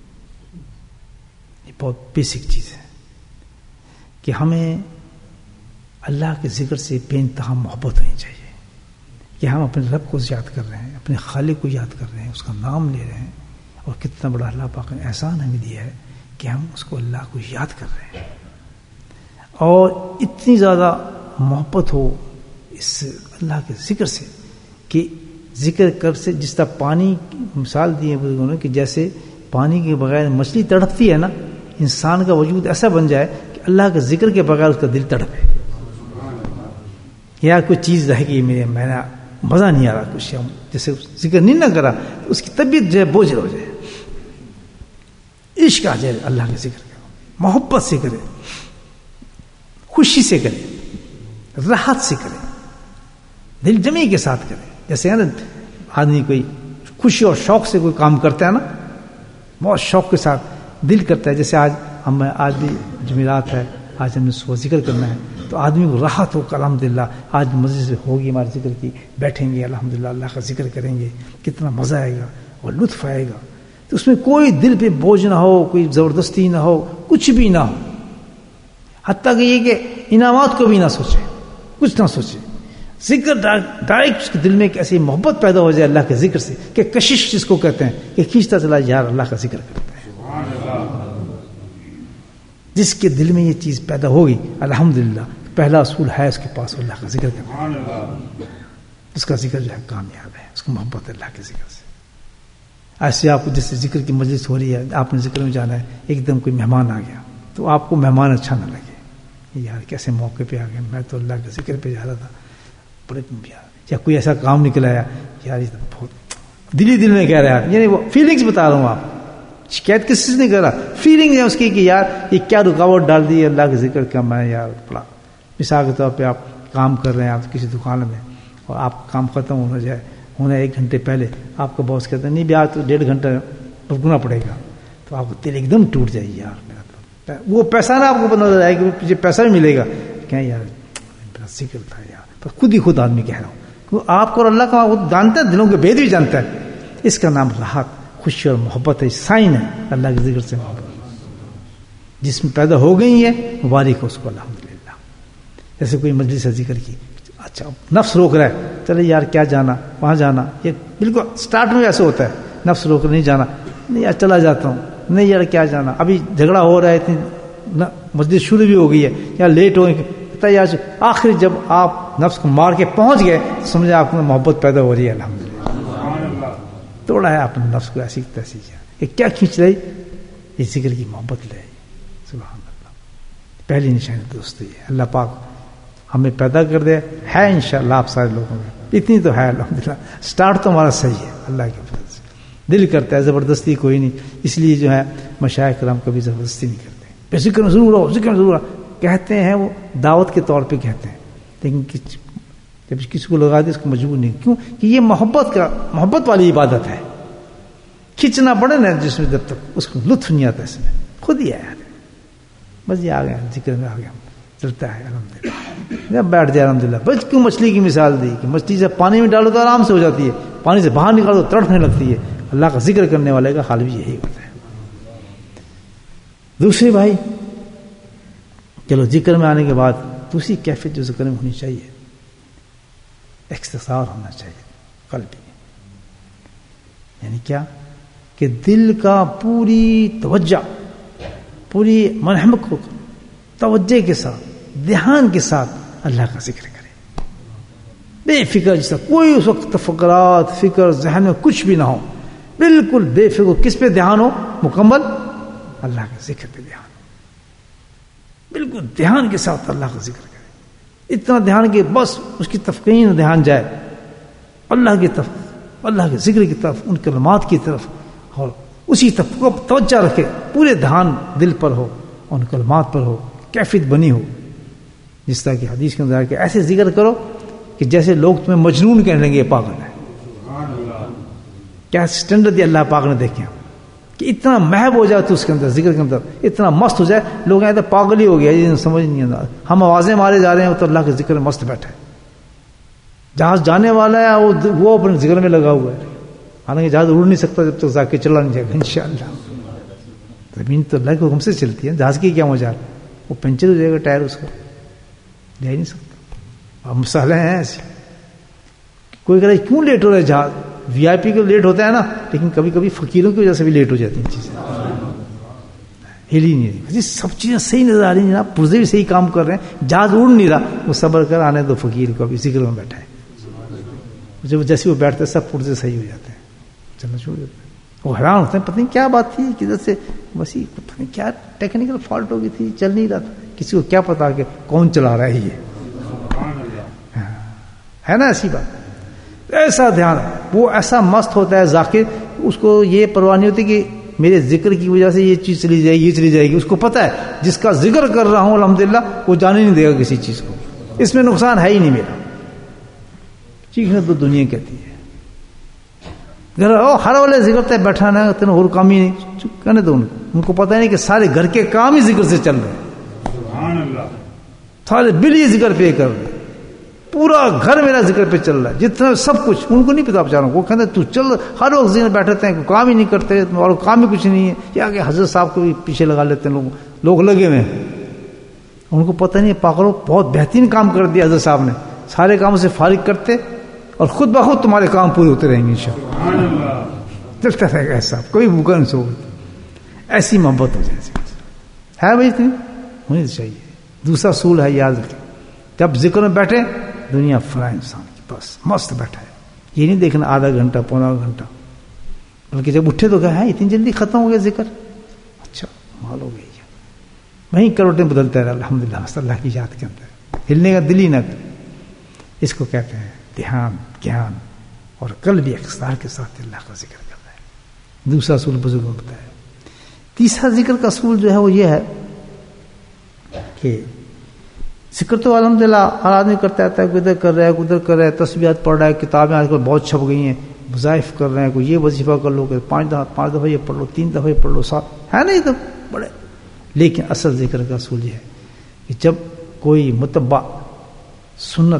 A: یہ بہت بیسک چیز ہے کہ ہمیں اللہ کے ذکر سے بے انتہا محبت ہونی چاہیے کہ ہم اپنے رب کو یاد کر رہے ہیں، اپنے خالق کو یاد کر رہے ہیں، اس کا نام لے رہے ہیں. اور کتنا بڑا اللہ پاک نے احسان ہمیں دیا ہے کہ ہم اس کو اللہ کو یاد کر رہے ہیں. اور اتنی زیادہ محبت ہو اس اللہ کے ذکر سے کہ ذکر کر سے جس طرح پانی کی مثال دی ہے بزرگوں نے کہ جیسے پانی کے بغیر مچھلی تڑپتی ہے نا، انسان کا وجود ایسا بن جائے کہ اللہ کے ذکر کے بغیر اس کا دل تڑپے. یا کوئی چیز رہے گی میرے میں نے مزہ نہیں آ رہا، کچھ جیسے ذکر نہیں نہ کرا تو اس کی طبیعت جو ہے بوجھل ہو جائے. عشق آ جائے اللہ کے ذکر کا، محبت سے کرے، خوشی سے کرے، راحت سے کرے، دل جمی کے ساتھ کرے. جیسے نا آدمی کوئی خوشی اور شوق سے کوئی کام کرتا ہے نا، بہت شوق کے ساتھ دل کرتا ہے. جیسے آج ہم آج بھی جمعرات ہے، آج ہم نے صبح ذکر کرنا ہے تو آدمی کو راحت ہو کہ الحمدللہ آج مجلس ہوگی ہمارے ذکر کی، بیٹھیں گے الحمدللہ اللہ کا ذکر کریں گے، کتنا مزہ آئے گا اور لطف آئے گا. تو اس میں کوئی دل پہ بوجھ نہ ہو، کوئی زبردستی نہ ہو، کچھ بھی نہ ہو. حتیٰ کہ یہ کہ انعامات کو بھی نہ سوچے، کچھ نہ سوچے. ذکر ڈائریکٹ اس کے دل میں ایک ایسی محبت پیدا ہو جائے اللہ کے ذکر سے کہ کشش جس کو کہتے ہیں کہ کھینچتا چلا یار اللہ کا ذکر کرتا ہے. جس کے دل میں یہ چیز پیدا ہوگی الحمدللہ پہلا اصول ہے اس کے پاس اللہ کا ذکر کرنا. اس کا ذکر جو ہے کامیاب ہے, اس کو محبت اللہ کے ذکر سے. ایسے آپ کو جیسے ذکر کی مجلس ہو رہی ہے, آپ نے ذکر میں جانا ہے, ایک دم کوئی مہمان آ گیا تو آپ کو مہمان اچھا نہ لگے, یار کیسے موقع پہ آ گئے, میں تو اللہ کے ذکر پہ جا رہا تھا, بڑے یا کوئی ایسا کام نکل آیا, یار یہ تو بہت دلی دل میں کہہ رہا ہے, یعنی وہ فیلنگز بتا رہا ہوں, آپ شکایت کس چیز نہیں کر رہا, فیلنگ ہے اس کی کہ یار یہ کیا رکاوٹ ڈال دی اللہ کے ذکر کا. میں یار بڑا مثال کے طور پہ آپ کام کر رہے ہیں آپ کسی دکان میں, اور آپ کام ختم ہونا جائے ہونا ایک گھنٹے پہلے آپ کا باس کہتا ہے نہیں بھی آج تو ڈیڑھ گھنٹہ رکنا پڑے گا, تو آپ کو دل ایک دم ٹوٹ جائے, یار میرا تو وہ پیسہ نا آپ کو نظر آئے کہ مجھے پیسہ بھی ملے گا, کیا یار میرا ذکر تھا یار, پر خود ہی خود آدمی کہہ رہا ہوں, آپ کو اور اللہ کا وہ جانتا ہے, دلوں کے بھید بھی جانتا ہے. اس کا نام راحت, خوشی اور محبت ہے, سائن ہے اللہ کے ذکر سے محبت جس میں پیدا ہو گئی ہے, مبارک ہو اس کو الحمدللہ. جیسے کوئی مجلس ہے ذکر کی, اچھا نفس روک رہا ہے, چلے یار کیا جانا وہاں جانا, یہ بالکل اسٹارٹ میں ایسے ہوتا ہے, نفس روک نہیں جانا, نہیں یار چلا جاتا ہوں, نہیں یار کیا جانا, ابھی جھگڑا ہو رہا ہے, اتنی مجلس شروع بھی ہو گئی ہے یا لیٹ ہو گئی, یار آخر جب آپ نفس کو مار کے پہنچ گئے سمجھے آپ کو محبت پیدا ہو رہی ہے الحمدللہ. توڑا ہے آپ نے نفس کو ایسی تیسی, یہ کیا کھینچ رہی, یہ ذکر کی محبت لے, سبحان اللہ. پہلی نشانی دوست یہ اللہ پاک ہمیں پیدا کر دے, ہے انشاءاللہ آپ سارے لوگوں میں اتنی تو ہے الحمدللہ. سٹارٹ تو ہمارا صحیح ہے اللہ کے فضل سے, دل کرتا ہے, زبردستی کوئی نہیں. اس لیے جو ہے مشائخ کرام کبھی زبردستی نہیں کرتے, بے ذکر میں ضرور ہو, ذکر میں ضرور کہتے ہیں, وہ دعوت کے طور پہ کہتے ہیں, لیکن جب کسی کو لگا دے اس کو مجبور نہیں, کیوں کہ یہ محبت کا محبت والی عبادت ہے. کھینچنا پڑے نا جس میں, جب تک اس کو لطف نہیں آتا, اس میں خود ہی آیا بس یہ آ گیا ذکر میں, آ گیا چلتا ہے الحمدللہ. جب بیٹھ جائے الحمدللہ. بس کیوں مچھلی کی مثال دی کہ مچھلی جب پانی میں ڈالو تو آرام سے ہو جاتی ہے, پانی سے باہر نکالو تو تڑپنے لگتی ہے. اللہ کا ذکر کرنے والے کا حال بھی یہی ہوتا ہے. دوسرے بھائی چلو ذکر میں آنے کے بعد دوسری کیفیت جو ذکر میں ہونی چاہیے, اختصار ہونا چاہیے قلبی, یعنی کیا کہ دل کا پوری توجہ, پوری منہمک ہو توجہ کے ساتھ, دھیان کے ساتھ اللہ کا ذکر کرے, بے فکر, جیسا کوئی اس وقت تفکرات فکر ذہن میں کچھ بھی نہ ہو, بالکل بے فکر. کس پہ دھیان ہو, مکمل اللہ کے ذکر پہ دھیان, بالکل دھیان کے ساتھ اللہ کا ذکر کرے. اتنا دھیان کہ بس اس کی طرف کہیں نہ دھیان جائے, اللہ کی طرف, اللہ کے ذکر کی طرف, ان کلمات کی طرف, اور اسی طرف توجہ رکھے, پورے دھیان دل پر ہو, ان کلمات پر ہو, کیفیت بنی ہو. جس طرح کی حدیث کے اندر کہ ایسے ذکر کرو کہ جیسے لوگ تمہیں مجنون کہنے لگے, یہ پاگل ہے. کیا اسٹینڈرڈ دیا اللہ پاک نے, دیکھیں کہ اتنا محب ہو جائے تو اس کے اندر ذکر کے اندر اتنا مست ہو جائے, لوگ کہتے ہیں پاگل ہی ہو گیا, یہ سمجھ نہیں آتا. ہم آوازیں مارے جا رہے ہیں تو اللہ کے ذکر میں مست بیٹھا ہے. جہاز جانے والا ہے وہ وہ اپنے ذکر میں لگا ہوا ہے, حالانکہ جہاز اڑ نہیں سکتا جب تک جا کے چلا نہیں جائے گا انشاءاللہ. زمین تو اللہ کے حکم سے چلتی ہے, جہاز کی کیا مجال, وہ پنچر ہو جائے گا ٹائر اس کا, جا ہی نہیں سکتا. اب مسئلے ہیں ایسے, کوئی کہہ رہا ہے کیوں لیٹ ہو رہا ہے جہاز, وی آئی پی کو لیٹ ہوتا ہے نا, لیکن کبھی کبھی فقیروں کی وجہ سے بھی لیٹ ہو جاتی ہیں چیزیں, ہل ہی نہیں رہی. سب چیزیں صحیح نظر آ رہی ہیں جناب, پرزے بھی صحیح کام کر رہے ہیں, جہاز اڑ نہیں رہا, وہ صبر کر آنے دو فقیر کو, ابھی ذکر میں بیٹھا ہے. جب جیسے وہ بیٹھتے ہیں سب پرزے صحیح ہو جاتے ہیں, چلنا چھوڑ دیتے ہیں. وہ حیران ہوتے ہیں, پتہ نہیں کیا بات تھی, کدھر سے بس یہ پتہ نہیں کیا ٹیکنیکل فالٹ ہو گئی تھی, چل نہیں رہا تھا. کسی کو کیا پتا کہ کون چلا رہا ہے, یہ ہے نا ایسی بات. ایسا دھیان, وہ ایسا مست ہوتا ہے ذاکر, اس کو یہ پرواہ نہیں ہوتی کہ میرے ذکر کی وجہ سے یہ چیز چلی جائے گی, یہ چلی جائے گی. اس کو پتا ہے جس کا ذکر کر رہا ہوں الحمدللہ وہ جانے نہیں دے گا کسی چیز کو, اس میں نقصان ہے ہی نہیں میرا. چیخنا تو دنیا کہتی ہے, گھر ہر والے ذکر تے بیٹھا نا, تین اور کام ہی نہیں, چپ کہنے دو ان کو, ان کو پتہ نہیں کہ سارے گھر کے کام ہی ذکر سے چل رہے ہیں. سبحان اللہ. سارے بل ہی ذکر پہ کر رہے, پورا گھر میرا ذکر پہ چل رہا ہے, جتنا سب کچھ. ان کو نہیں پتا بیچاروں کو, وہ کہتے ہیں تو چل, ہر وقت ذکر بیٹھتے ہیں, کام ہی نہیں کرتے, اور کام ہی کچھ نہیں ہے. یا کہ حضرت صاحب کو بھی پیچھے لگا لیتے ہیں لوگ, لوگ لگے ہوئے ہیں. ان کو پتہ نہیں, پاگلوں بہت بہترین کام کر دیا حضرت صاحب نے, سارے کاموں سے فارغ کرتے اور خود بخود تمہارے کام پورے ہوتے رہیں گے انشاءاللہ. چلتا رہے گا ایسا, کوئی بھوکا نہیں سو. ایسی محبت ہو جائے ہے بھائی, اتنی ہونی چاہیے. دوسرا اصول ہے, یاد رکھیں, جب ذکر میں بیٹھے دنیا فنا انسان کی بس مست بیٹھا ہے. یہ نہیں دیکھنا آدھا گھنٹہ پونا گھنٹہ، بلکہ جب اٹھے تو کہا ہے اتنی جلدی ختم ہو گیا ذکر، اچھا مال ہو گئی. وہیں کروٹیں بدلتا رہا الحمدللہ اللہ کی یاد کے اندر، ہلنے کا دل ہی نہ کرے. اس کو کہتے ہیں دھیان، گیان اور قلبی اقصار کے ساتھ اللہ کا ذکر کرنا ہے. دوسرا اصول بزرگوں نے بتایا. تیسرا ذکر کا اصول جو ہے وہ یہ ہے کہ ذکر تو الحمدللہ ہر آدمی کرتا رہتا ہے، ادھر کر رہا ہے ادھر کر رہا ہے، تسبیحات پڑھ رہا ہے، کتابیں آج کل بہت چھپ گئی ہیں، وظائف کر رہے ہیں، کوئی یہ وظیفہ کر لو کہ پانچ دفعہ پانچ دفعہ یہ پڑھ لو، تین دفعہ یہ پڑھ لو، سات ہے نا یہ تو بڑے. لیکن اصل ذکر کا اصول یہ ہے کہ جب کوئی متبع سنت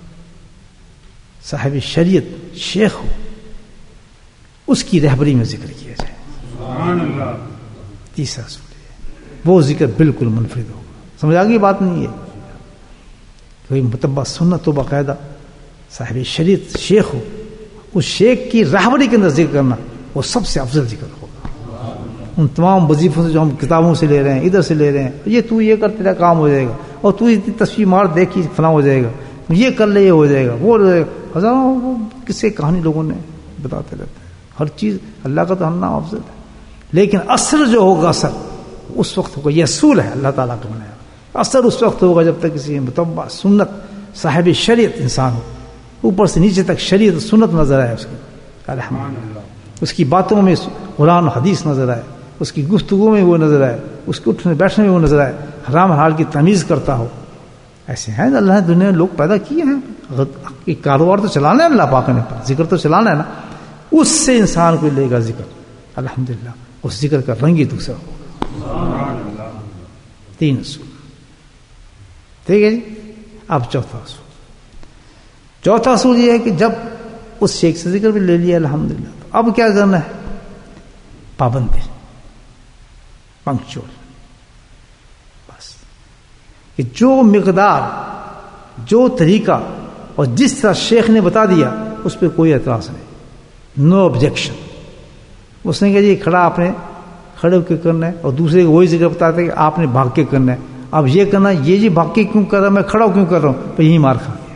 A: صاحب شریعت شیخ ہو اس کی رہبری میں ذکر کیا جائے. سبحان اللہ. تیسرا اصول ہے وہ ذکر بالکل منفرد ہوگا. سمجھ آ گئی بات نہیں ہے؟ کوئی متبع سنت و باقاعدہ صاحب شریعت شیخ ہو، اس شیخ کی رہبری کے اندر ذکر کرنا وہ سب سے افضل ذکر ہوگا. ان تمام وظیفوں سے جو ہم کتابوں سے لے رہے ہیں، ادھر سے لے رہے ہیں، یہ تو یہ کر تیرا کام ہو جائے گا، اور تو اتنی تصویر مار دیکھی فلاں ہو جائے گا، یہ کر لے یہ ہو جائے گا، وہ ہو جائے گا. ہزاروں وہ کسے کہانی لوگوں نے بتاتے رہتے ہیں. ہر چیز اللہ کا تو ہر نام افضل ہے، لیکن اثر جو ہوگا اثر اس وقت ہوگا. یہ اصول ہے اللہ تعالیٰ کا بنایا. اثر اس وقت ہوگا جب تک کسی متبع سنت صاحب شریعت انسان ہو، اوپر سے نیچے تک شریعت سنت نظر آئے اس کی، الحمدللہ اس کی باتوں میں قرآن و حدیث نظر آئے، اس کی گفتگو میں وہ نظر آئے، اس کے اٹھنے بیٹھنے میں وہ نظر آئے، حرام حلال کی تمیز کرتا ہو. ایسے ہیں اللہ نے دنیا میں لوگ پیدا کیے ہیں. کاروبار تو چلانا ہے اللہ پاک نے، ذکر تو چلانا ہے نا. اس سے انسان کو لے گا ذکر، الحمدللہ اس ذکر کا رنگ ہی دوسرا ہوگا. تین اصول ٹھیک ہے جی. اب چوتھا اصول چوتھا اصول یہ ہے کہ جب اس شیخ سے ذکر بھی لے لیا الحمدللہ، تو اب کیا کرنا ہے؟ پابندی، پنکچوئل. بس کہ جو مقدار، جو طریقہ اور جس طرح شیخ نے بتا دیا اس پہ کوئی اعتراض نہیں، نو آبجیکشن. اس نے کہا جی کھڑا آپ نے کھڑے ہو کے کرنا ہے، اور دوسرے کو وہی ذکر بتاتا ہے کہ آپ نے بھاگ کے کرنا ہے. اب یہ کرنا، یہ جی بھاگ کے کیوں کر رہا، میں کھڑا ہو کیوں کر رہا ہوں، تو یہی مار کھا گیا.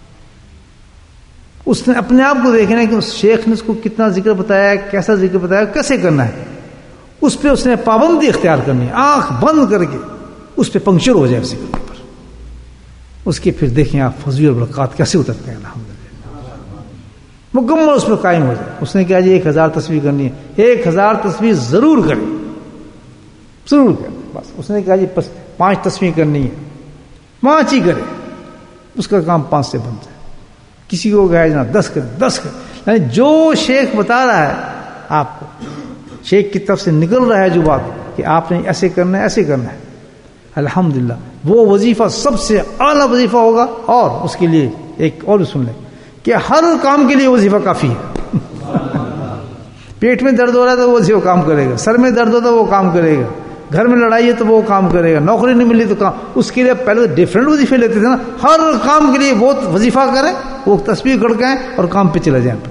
A: اس نے اپنے آپ کو دیکھنا ہے کہ اس شیخ نے اس کو کتنا ذکر بتایا، کیسا ذکر بتایا، کیسے کرنا ہے. اس پہ اس نے پابندی اختیار کرنی ہے، آنکھ بند کر کے اس پہ پنکچر ہو جائے اس ذکر پر. اس کے پھر دیکھیں آپ فضیل اور برکات کیسے اترتے ہیں الحمدللہ، مکمل اس پہ قائم ہو جائے. اس نے کہا جی ایک ہزار تصویر کرنی ہے، ایک ہزار تصویر ضرور کریں، ضرور کریں. بس اس نے کہا جی پانچ تصویر کرنی ہے، پانچ ہی کرے. اس کا کام پانچ سے بن جائے. کسی کو کہا جنا دس کرے، دس کرے. یعنی جو شیخ بتا رہا ہے آپ کو، شیخ کی طرف سے نکل رہا ہے جو بات کہ آپ نے ایسے کرنا ہے، ایسے کرنا ہے، الحمدللہ وہ وظیفہ سب سے اعلیٰ وظیفہ ہوگا. اور اس کے لیے ایک اور سن لیں کہ ہر کام کے لیے وظیفہ کافی ہے. پیٹ میں درد ہو رہا ہے تو وہ وظیفہ کام کرے گا، سر میں درد ہوتا ہے وہ کام کرے گا، گھر میں لڑائی ہے تو وہ کام کرے گا، نوکری نہیں ملی تو کام. اس کے لیے پہلے ڈفرینٹ وظیفے لیتے تھے نا. ہر کام کے لیے وہ وظیفہ کریں، وہ تسبیح کر کے اور کام پہ چلے جائیں.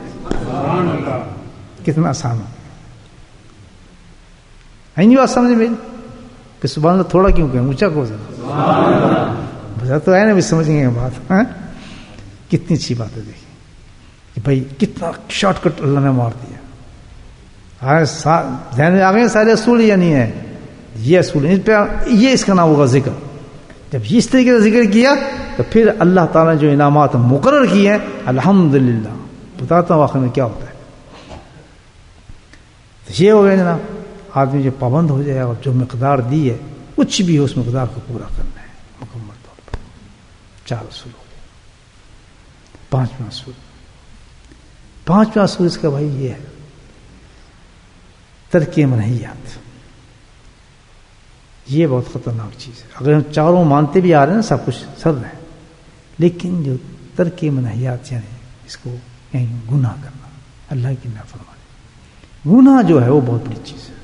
A: کتنا آسان ہے. نہیں بات سمجھ میری کہ سبحان اللہ تھوڑا کیوں کہیں، اونچا کو ذرا تو ہے نا بھی سمجھ گئے بات. کتنی اچھی بات ہے. دیکھیں کہ بھائی کتنا شارٹ کٹ اللہ نے مار دیا. ذہن میں آ گئے سارے اصول یا نہیں ہے؟ یہ اصول ہے. اس پہ یہ اس کا نام ہوگا ذکر. جب اس طریقے سے ذکر کیا تو پھر اللہ تعالیٰ نے جو انعامات مقرر کیے ہیں الحمدللہ بتاتا ہوں آخر میں کیا ہوتا ہے. تو یہ ہو گیا جناب، آدمی جو پابند ہو جائے اور جو مقدار دی ہے کچھ بھی ہو اس مقدار کو پورا کرنا ہے مکمل طور پر. چار اصول ہو گئے. پانچواں اصول پانچواں اصول اس کا بھائی یہ ہے ترک منہیات. یہ بہت خطرناک چیز ہے. اگر ہم چاروں مانتے بھی آ رہے ہیں سب کچھ سر رہے ہیں، لیکن جو ترک منہیات یعنی اس کو یعنی گناہ کرنا، اللہ کی نافرمانی، گناہ جو ہے وہ بہت بڑی چیز ہے.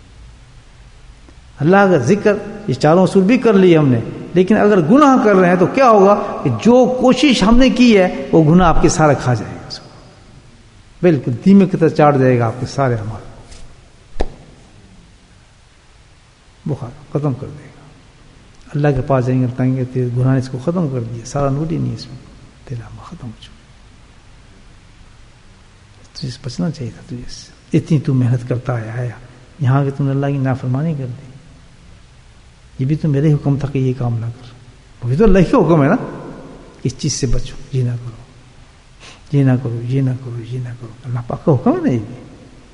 A: اللہ کا ذکر یہ چاروں اصول بھی کر لیے ہم نے، لیکن اگر گناہ کر رہے ہیں تو کیا ہوگا کہ جو کوشش ہم نے کی ہے وہ گناہ آپ کے سارے کھا جائے گا. اس کو بالکل دیمک کی طرح چاٹ جائے گا آپ کے سارے ہمارے بخار ختم کر دے گا. اللہ کے پاس جائیں گے بتائیں گے تیرے گناہ نے اس کو ختم کر دیا, سارا نور ہی نہیں اس میں, تیرا ختم ہو چکا. تجھے بچنا چاہیے تھا, تجھے اتنی تو محنت کرتا آیا ہے, یہاں کہ تم نے اللہ کی نافرمانی کر دی. یہ بھی تو میرے حکم تھا کہ یہ کام نہ کر, وہ بھی تو اللہ کا حکم ہے نا, اس چیز سے بچو, یہ نہ کرو, یہ نہ کرو, یہ نہ کرو, یہ نہ کرو. اللہ پاک کا حکم ہے نا یہ.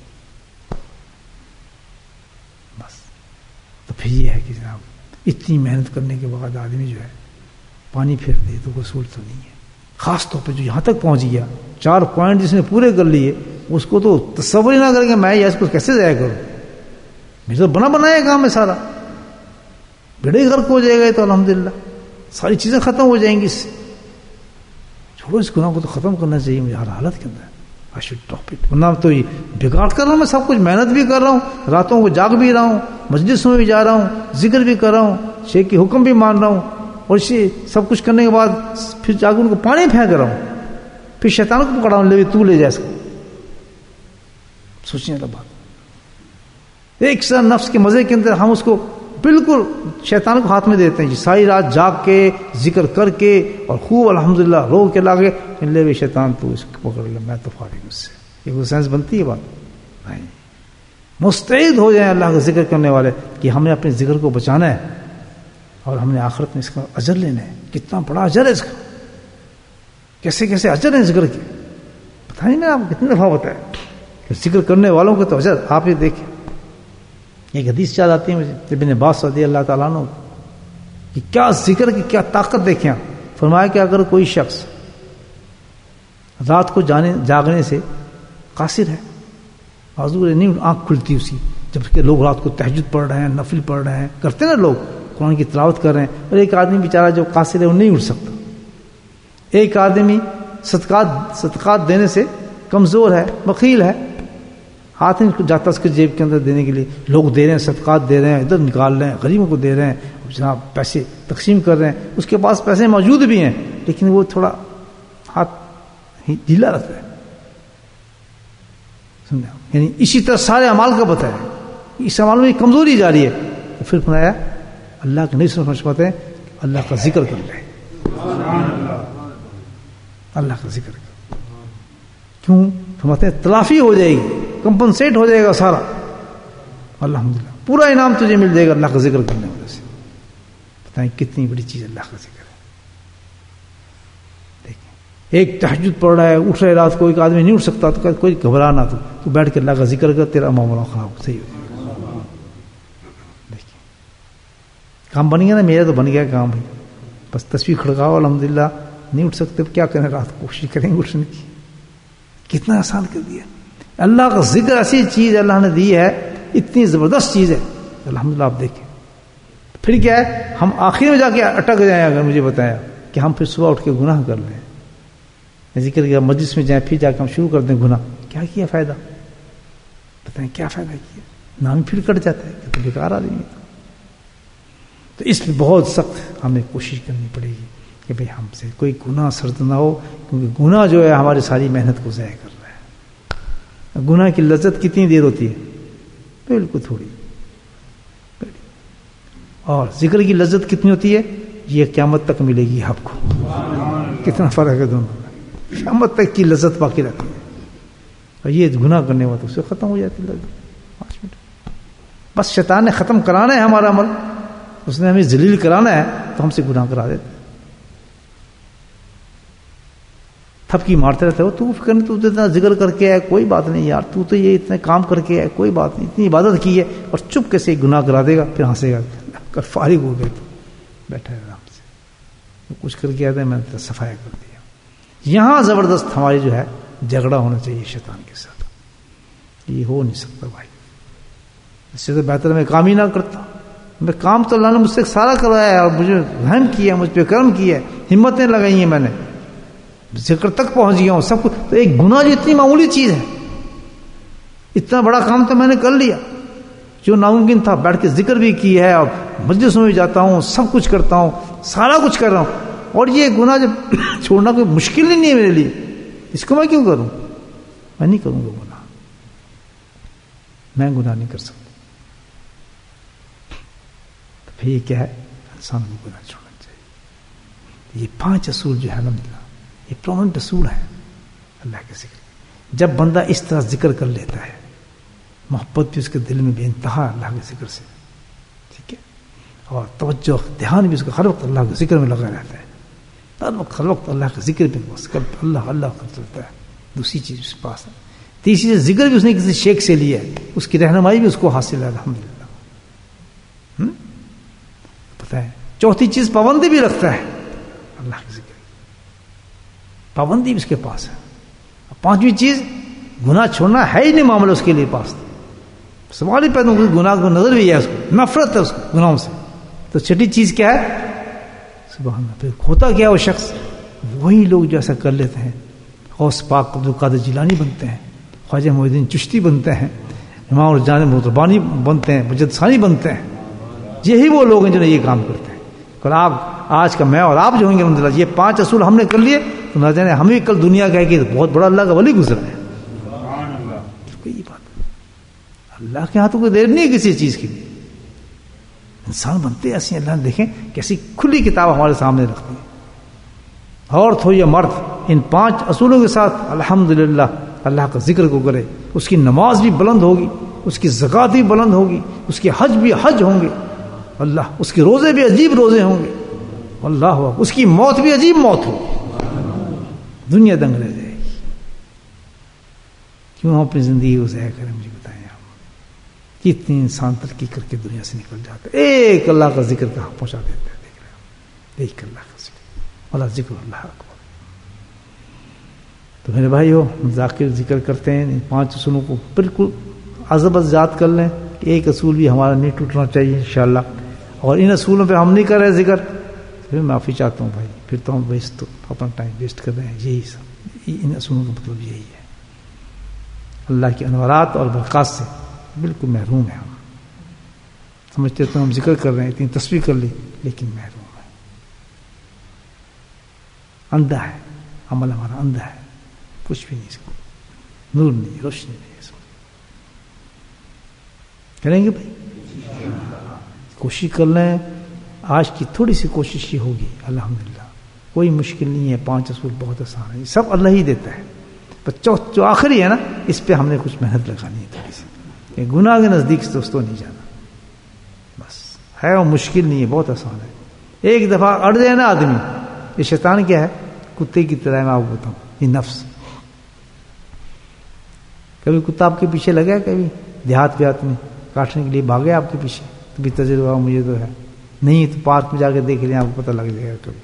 A: بس تو پھر یہ ہے کہ جناب اتنی محنت کرنے کے بعد آدمی جو ہے پانی پھیر دے تو غسول تو نہیں ہے. خاص طور پہ جو یہاں تک پہنچ گیا, چار پوائنٹ جس نے پورے کر لیے, اس کو تو تصور ہی نہ کریں گے میں یا اس کو کیسے ضائع کروں. میرے تو بنا بنایا کام ہے سارا, بڑے غرق ہو جائے گا تو الحمدللہ ساری چیزیں ختم ہو جائیں گی اس سے. چھوڑو اس گناہ کو تو ختم کرنا چاہیے مجھے ہر حالت کے اندر. I should drop it. ورنہ تو یہ بگاڑ کر رہا ہوں میں سب کچھ, محنت بھی کر رہا ہوں, راتوں کو جاگ بھی رہا ہوں, مجلسوں میں بھی جا رہا ہوں, ذکر بھی کر رہا ہوں, شیخ کے حکم بھی مان رہا ہوں, اور اسی سب کچھ کرنے کے بعد پھر جا کے ان کو پانی پھینک رہا ہوں, پھر شیطان کو پکڑا ہوں, لے تو لے جا اس کو. سوچنے والا بات, ایک سا نفس کے مزے کے اندر ہم اس کو بالکل شیطان کو ہاتھ میں دیتے ہیں جی, ساری رات جاگ کے ذکر کر کے اور خوب الحمدللہ رو کے لاگے لے بھی شیطان تو اس کو پکڑ لے, میں تو فارغ اس سے. یہ کوئی سینس بنتی ہے بات نہیں. مستعد ہو جائیں اللہ کا ذکر کرنے والے کہ ہم نے اپنے ذکر کو بچانا ہے اور ہم نے آخرت میں اس کا اجر لینا ہے. کتنا بڑا اجر ہے اس کا, کیسے کیسے اجر ہیں ذکر کے, پتہ نہیں میں آپ کو کتنی دفعہ بتایا کہ ذکر کرنے والوں کو تو اجر. آپ یہ دیکھیں, ایک حدیث یاد آتی ہے مجھے ابن عباس رضی اللہ تعالیٰ عنہ کہ کیا ذکر کی کیا طاقت دیکھیں. فرمایا کہ اگر کوئی شخص رات کو جانے جاگنے سے قاصر ہے, حضور نہیں آنکھ کھلتی اسی, جبکہ لوگ رات کو تہجد پڑھ رہے ہیں, نفل پڑھ رہے ہیں, کرتے نا لوگ, قرآن کی تلاوت کر رہے ہیں, اور ایک آدمی بیچارہ جو قاصر ہے وہ نہیں اٹھ سکتا. ایک آدمی صدقات صدقات دینے سے کمزور ہے, بخیل ہے, ہاتھ نہیں جاتا اس کے جیب کے اندر دینے کے لیے. لوگ دے رہے ہیں, صدقات دے رہے ہیں, ادھر نکال رہے ہیں, غریبوں کو دے رہے ہیں, جناب پیسے تقسیم کر رہے ہیں, اس کے پاس پیسے موجود بھی ہیں لیکن وہ تھوڑا ہاتھ ڈھیلا رکھتا ہے. سمجھا, یعنی اسی طرح سارے اعمال کا بتایا, اس اعمال میں کمزوری جاری ہے. پھر فرمایا اللہ کا نہیں سمجھ پاتے ہیں, اللہ کا ذکر کر رہے ہیں, اللہ کا ذکر کر. کیوں فرماتے ہیں تلافی ہو جائے گی, کمپنسیٹ ہو جائے گا سارا, الحمدللہ پورا انعام تجھے مل جائے گا اللہ کا ذکر کرنے والے سے. بتائیں کتنی بڑی چیز اللہ کا ذکر ہے. دیکھیں ایک تہجد پڑھ رہا ہے, اٹھ رہے رات کو, ایک آدمی نہیں اٹھ سکتا تو کوئی گھبرا نہ, تو تو بیٹھ کے اللہ کا ذکر کر, تیرا معاملہ خراب صحیح ہو جائے گا. دیکھیں کام بن گیا نا, میرا تو بن گیا کام بھائی, بس تصویر کھڑکاؤ, الحمدللہ. نہیں اٹھ سکتے تو کیا کریں, رات کو کوشش کریں گے اٹھنے کی. کتنا آسان کر دیا اللہ کا ذکر. ایسی چیز اللہ نے دی ہے, اتنی زبردست چیز ہے, الحمدللہ. آپ دیکھیں پھر کیا ہے, ہم آخر میں جا کے اٹک جائیں. اگر مجھے بتایا کہ ہم پھر صبح اٹھ کے گناہ کر لیں, ذکر کیا, مجلس میں جائیں, پھر جا کے ہم شروع کر دیں گناہ, کیا کیا فائدہ؟ بتائیں کیا فائدہ کیا؟ نام پھر کٹ جاتا ہے کہ تو بیکار آدمی ہے. تو اس میں بہت سخت ہمیں کوشش کرنی پڑے گی کہ بھئی ہم سے کوئی گناہ سرد نہ ہو, کیونکہ گناہ جو ہے ہماری ساری محنت کو ضائع کر رہا ہے. گناہ کی لذت کتنی دیر ہوتی ہے؟ بالکل تھوڑی. اور ذکر کی لذت کتنی ہوتی ہے؟ یہ قیامت تک ملے گی آپ کو. کتنا فرق ہے دونوں میں. قیامت تک کی لذت باقی رہتی ہے, اور یہ گناہ کرنے والا اس سے ختم ہو جاتی ہے لذت. پانچ منٹ بس شیطان نے ختم کرانا ہے ہمارا عمل, اس نے ہمیں ذلیل کرانا ہے تو ہم سے گناہ کرا دیتے. تھپکی مارتے رہتے ہو, تو فکر نہیں, تو اتنا ذکر کر کے ہے, کوئی بات نہیں یار, تو تو یہ اتنے کام کر کے ہے, کوئی بات نہیں, اتنی عبادت کی ہے, اور چپ کیسے گناہ کرا دے گا, پھر ہنسے گا. کر فارغ ہو گئے تو بیٹھا ہے آرام سے, کچھ کر کے آتا ہے, میں نے صفائی کر دیا. یہاں زبردست ہماری جو ہے جھگڑا ہونا چاہیے شیطان کے ساتھ. یہ ہو نہیں سکتا بھائی, اس سے تو بہتر میں کام ہی نہ کرتا. میں کام تو اللہ نے مجھ سے سارا کروایا ہے, اور مجھے رحم کیا, مجھ پہ کرم کیا ہے, ہمتیں لگائی ہیں میں نے, ذکر تک پہنچ گیا ہوں, سب کچھ. تو ایک گناہ جو اتنی معمولی چیز ہے, اتنا بڑا کام تو میں نے کر لیا جو ناممکن تھا. بیٹھ کے ذکر بھی کی ہے, اور مجلسوں میں جاتا ہوں, سب کچھ کرتا ہوں, سارا کچھ کر رہا ہوں, اور یہ گناہ جب چھوڑنا کوئی مشکل ہی نہیں ہے میرے لیے, اس کو میں کیوں کروں؟ میں نہیں کروں گا گناہ, میں گناہ نہیں کر سکتا. تو پھر یہ کیا ہے, انسان کو گناہ چھوڑنا چاہیے. یہ پانچ اصول جو ہے الحمدللہ یہ پرماننٹ اصول ہے اللہ کے ذکر. جب بندہ اس طرح ذکر کر لیتا ہے محبت بھی اس کے دل میں بے انتہا اللہ کے ذکر سے, ٹھیک ہے, اور توجہ دھیان بھی اس کا ہر وقت اللہ کے ذکر میں لگا رہتا ہے, ہر وقت ہر وقت اللہ کے ذکر پہ اللہ اللہ کرتا رہتا ہے. دوسری چیز اس کے پاس ہے. تیسری چیز ذکر بھی اس نے کسی شیخ سے لیا ہے, اس کی رہنمائی بھی اس کو حاصل ہے الحمدللہ, پتہ ہے. چوتھی چیز پابندی بھی رکھتا ہے اللہ کے ذکر, پابندی بھی اس کے پاس ہے. پانچویں چیز گناہ چھوڑنا ہے ہی نہیں معاملہ اس کے لیے پاس, سوال ہی پیدا گناہ کو نظر بھی ہے اس کو, نفرت ہے اس کو گناہوں سے. تو چھٹی چیز کیا ہے سبحان اللہ. پھر ہوتا کیا وہ شخص, وہی لوگ جو ایسا کر لیتے ہیں غوث پاک عبد القادر جیلانی بنتے ہیں, خواجہ معین الدین چشتی بنتے ہیں, امام الجان مطربانی بنتے ہیں, مجد ثانی بنتے ہیں. یہی وہ لوگ ہیں جنہیں یہ کام کرتے ہیں. کل آپ آج کا میں اور آپ جو ہوں گے الحمدللہ, یہ پانچ اصول ہم نے کر لیے تو نہ جانے ہمیں کل دنیا کہے کہ بہت بڑا اللہ کا ولی گزرا ہے. یہ بات اللہ کے ہاتھوں کو دیر نہیں ہے کسی چیز کے لیے. انسان بنتے ایسے اللہ نے دیکھیں کیسی کھلی کتاب ہمارے سامنے رکھتی ہے. عورت ہو یا مرد, ان پانچ اصولوں کے ساتھ الحمدللہ اللہ کا ذکر کو کرے, اس کی نماز بھی بلند ہوگی, اس کی زکوٰۃ بھی بلند ہوگی, اس کے حج بھی حج ہوں گے, اللہ اس کے روزے بھی عجیب روزے ہوں گے, اللہ اس کی موت بھی عجیب موت ہو, دنیا دنگ رہ جائے گی. کیوں ہم اپنی زندگی کو ضائع کریں؟ مجھے بتائیں آپ کتنے انسان ترقی کر کے دنیا سے نکل جاتے, ایک اللہ کا ذکر کہاں پہنچا دیتے ہیں. دیکھ رہے ہیں ایک اللہ کا ذکر, اللہ ذکر اللہ اکبر. تو میرے بھائی ہو ذاکر ذکر کرتے ہیں, ان پانچ اصولوں کو بالکل عظمت یاد کر لیں کہ ایک اصول بھی ہمارا نہیں ٹوٹنا چاہیے انشاءاللہ. اور ان اصولوں پہ ہم نہیں کر رہے ذکر, پھر معافی چاہتا ہوں بھائی, پھر تو ہم ویسٹ تو اپنا ٹائم ویسٹ کر رہے ہیں. یہی سب ان اصولوں کا مطلب یہی ہے. اللہ کے انوارات اور برکات سے بالکل محروم ہے ہم. سمجھتے تو ہم ذکر کر رہے ہیں, اتنی تسبیح کر لی, لیکن محروم ہے, اندھا ہے عمل ہمارا, اندھا ہے, کچھ بھی نہیں, اس کو نور نہیں, روشنی نہیں. اس کو کریں گے بھائی, کوشش کر لیں. آج کی تھوڑی سی کوشش ہی ہوگی الحمدللہ, کوئی مشکل نہیں ہے. پانچ اصول بہت آسان ہے, سب اللہ ہی دیتا ہے. بچوں جو آخری ہے نا, اس پہ ہم نے کچھ محنت لگانی ہے تھوڑی سی. گناہ کے نزدیک سے دوستوں نہیں جانا, بس ہے وہ مشکل نہیں ہے, بہت آسان ہے. ایک دفعہ اڑ جائے نا آدمی, یہ شیطان کیا ہے, کتے کی طرح میں آپ کو بتاؤں, یہ نفس. کبھی کتا آپ کے پیچھے لگا, کبھی دیہات دیہات میں کاٹنے کے لیے بھاگے آپ کے پیچھے, کبھی تجربہ مجھے تو ہے نہیں, تو پارک میں جا کے دیکھ لیں آپ کو پتہ لگ جائے گا. کبھی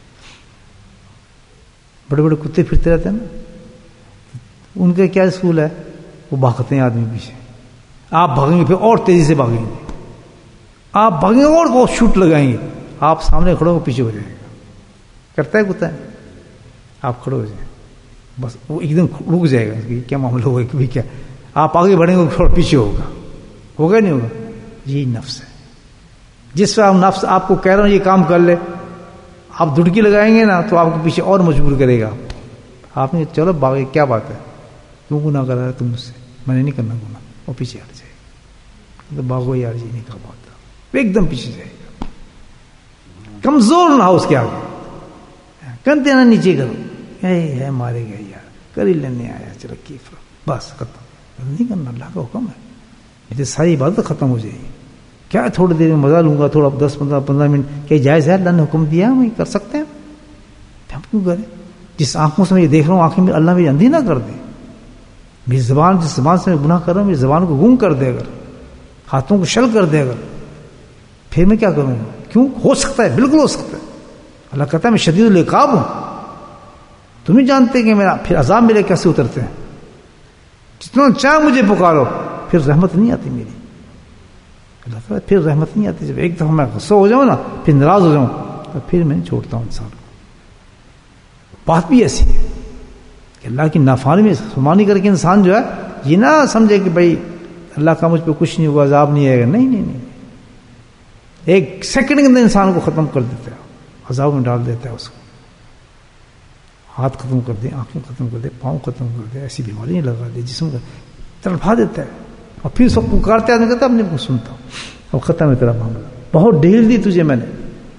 A: بڑے بڑے کتے پھرتے رہتے ہیں نا, ان کا کیا اصول ہے, وہ بھاگتے ہیں آدمی پیچھے. آپ بھاگیں گے پھر اور تیزی سے بھاگیں گے, آپ بھاگیں گے اور وہ شوٹ لگائیں گے, آپ سامنے کھڑے ہو پیچھے ہو جائے گا. کرتا ہے کتا ہے, آپ کھڑے ہو جائیں بس وہ ایک دم رک جائے گا, کیا معاملہ ہوگا کبھی کیا, آپ آگے بڑھیں گے تھوڑا پیچھے ہوگا, ہوگا نہیں ہوگا. یہی نفس ہے. جس پر آپ نفس آپ کو کہہ رہا ہوں یہ کام کر لے, آپ دھڑکی لگائیں گے نا تو آپ کو پیچھے اور مجبور کرے گا. آپ نے چلو باغ کیا بات ہے, کیوں گناہ کر رہا ہے تم مجھ سے, میں نے نہیں کرنا گناہ, اور پیچھے ہٹ جائے گا. تو باغو یار جی نہیں کہا بات, ایک دم پیچھے جائے گا. کمزور نہ ہو اس کے آگے, کنتے نہ نیچے کرو, ہے مارے گئے یار, کر ہی لینے آیا, چلو کی بس ختم. نہیں کرنا, اللہ کا حکم ہے. یہ ساری عبادت ختم ہو جائے گی. کیا تھوڑی دیر میں مزہ لوں گا, تھوڑا دس پندرہ پندرہ منٹ, کیا جائز ہے؟ اللہ نے حکم دیا, ہم کر سکتے ہیں, ہم کیوں کریں؟ جس آنکھوں سے میں یہ دیکھ رہا ہوں, آنکھیں میں اللہ میری اندھی نہ کر دے. میری زبان, جس زبان سے میں گناہ کر رہا ہوں, میری زبان کو گم کر دے, اگر ہاتھوں کو شل کر دے, اگر پھر میں کیا کروں گا؟ کیوں؟ ہو سکتا ہے, بالکل ہو سکتا ہے. اللہ کہتا ہے میں شدید العقاب ہوں. تم ہی جانتے کہ میرا پھر عذاب میرے کیسے اترتے ہیں. جتنا چاہ مجھے پکارو, پھر رحمت نہیں آتی میری. اللہ تعالیٰ پھر رحمت نہیں آتی. جب ایک دفعہ میں غصہ ہو جاؤں نا, پھر ناراض ہو جاؤں, تو پھر میں نہیں چھوڑتا ہوں انسان کو. بات بھی ایسی ہے کہ اللہ کی نافرمانی میں فرمانی کر کے انسان جو ہے یہ نہ سمجھے کہ بھائی اللہ کا مجھ پہ کچھ نہیں ہوا, عذاب نہیں آئے گا. نہیں نہیں نہیں, ایک سیکنڈ کے اندر انسان کو ختم کر دیتا ہے, عذاب میں ڈال دیتا ہے اس کو. ہاتھ ختم کر دے, آنکھیں ختم کر دے, پاؤں ختم کر دے, ایسی بیماری لگا دے, جسم کا تڑپا دیتا ہے. اور پھر سب پکارتے آدمی کہتا ہے اپنے کو سنتا ہوں, اب ختم ہے تیرا معاملہ, بہت ڈھیل دی تجھے میں نے,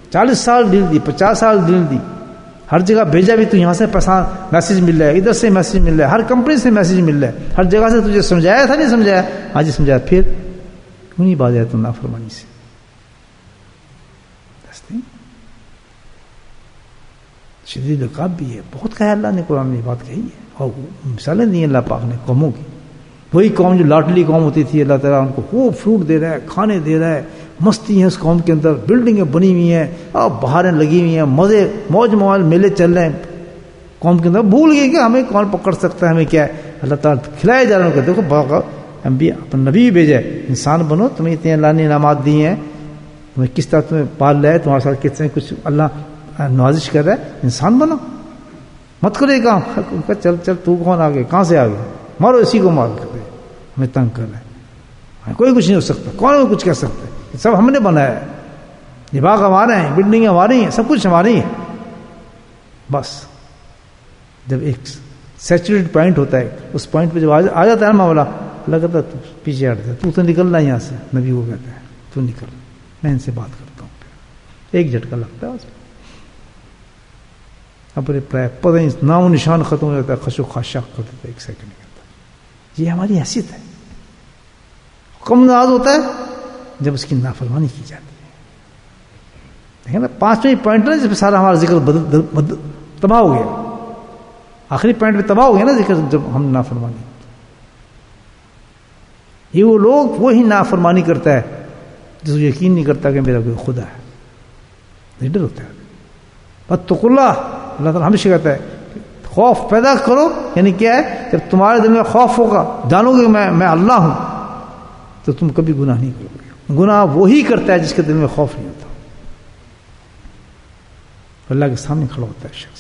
A: چالیس سال ڈیل دی, پچاس سال ڈیل دی, ہر جگہ بھیجا بھی تو یہاں سے پیسہ میسج مل رہا ہے, ادھر سے میسج مل رہا ہے, ہر کمپنی سے میسج مل رہا ہے, ہر جگہ سے تجھے سمجھایا تھا نہیں سمجھایا, آج سمجھایا, پھر کیوں نہیں باز آیا تم نافرمانی سے؟ شدید عقاب بھی ہے, بہت کہا اللہ نے قرآن میں بات کہی ہے, اور مثالیں دی اللہ پاک نے قوموں کی. وہی قوم جو لاٹلی قوم ہوتی تھی, اللہ تعالیٰ ان کو خوب فروٹ دے رہا ہے, کھانے دے رہا ہے, مستی ہے اس قوم کے اندر, بلڈنگیں بنی ہوئی ہیں اور بہاریں لگی ہوئی ہیں, مزے موج موال میلے چل رہے ہیں قوم کے اندر. بھول گئے کہ ہمیں کون پکڑ سکتا ہے, ہمیں کیا ہے, اللہ تعالیٰ کھلائے جا رہے ہیں. دیکھو باقا انبیاء اپنا نبی بھیجا ہے, انسان بنو, تمہیں اتنے اللہ نے انعامات دیے ہیں, تمہیں کس طرح تمہیں پال رہا ہے, تمہارے ساتھ کتنے کچھ اللہ نوازش کر رہا ہے, انسان بنو, مت کرو یہ کام. چل چل تو کون آ گئے, کہاں سے آ گئے, مارو اسی کو مار کر دے, ہمیں تنگ کر رہا ہے, کوئی کچھ نہیں ہو سکتا, کون ہمیں کچھ کہہ سکتا ہے, سب ہم نے بنایا ہے, یہ باغ ہمارے ہیں, بلڈنگیں ہماری ہیں, سب کچھ ہماری ہیں. بس جب ایک سیچوریٹ پوائنٹ ہوتا ہے, اس پوائنٹ پہ جب آ جاتا ہے نا معاملہ, اللہ کہتا ہے پیچھے ہٹ جاتا ہے, تو تو نکلنا یہاں سے, نبی کو کہتا ہے تو نکل, میں ان سے بات کرتا ہوں. ایک جھٹکا لگتا ہے اس میں, اپنے پتہ نہیں نام و نشان ختم ہو جاتا ہے, خشو خاشاک کر دیتا ہے ایک سیکنڈ کے اندر. یہ ہماری حیثیت ہے. کم ناز ہوتا ہے جب اس کی نافرمانی کی جاتی ہے. دیکھیں نا پانچویں پوائنٹ نا جس پہ سارا ہمارا ذکر بدل بدل تباہ ہو گیا, آخری پوائنٹ پہ تباہ ہو گیا نا ذکر, جب ہم نافرمانی. یہ وہ لوگ وہی نافرمانی کرتا ہے جس کو یقین نہیں کرتا کہ میرا کوئی خدا ہے, لیڈر ہوتا ہے. واتقوا اللہ, اللہ تعالیٰ ہمیشہ کہتا ہے خوف پیدا کرو, یعنی کیا ہے, جب تمہارے دل میں خوف ہوگا, جانو گے میں میں اللہ ہوں, تو تم کبھی گناہ نہیں کرو گے. گناہ وہی کرتا ہے جس کے دل میں خوف نہیں ہوتا. اللہ کے سامنے کھڑا ہوتا ہے شخص,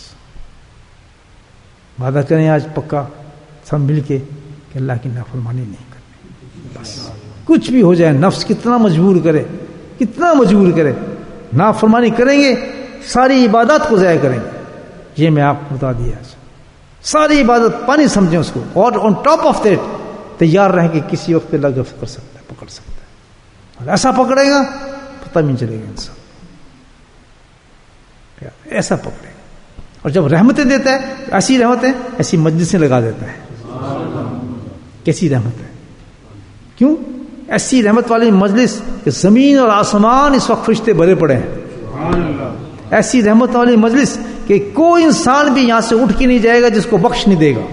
A: وعدہ کریں آج پکا سب مل کے کہ اللہ کی نافرمانی نہیں کرنی. بس کچھ بھی ہو جائے, نفس کتنا مجبور کرے, کتنا مجبور کرے, نافرمانی کریں گے, ساری عبادت کو ضائع کریں گے. یہ میں آپ کو بتا دیا, ساری عبادت پانی سمجھیں اس کو, اور آن ٹاپ آف دیٹ تیار رہیں کہ کسی وقت اللہ گرفت کر سکتا ہے, پکڑ سکتا ہے, اور ایسا پکڑے گا پتہ نہیں چلے گا انسان, ایسا پکڑے گا. اور جب رحمتیں دیتا ہے, ایسی رحمتیں ایسی مجلسیں لگا دیتا ہے. کیسی رحمت ہے, کیوں ایسی رحمت والی مجلس کہ زمین اور آسمان اس وقت فرشتے بھرے پڑے ہیں. ایسی رحمت والی مجلس کہ کوئی انسان بھی یہاں سے اٹھ کے نہیں جائے گا جس کو بخش نہیں دے گا.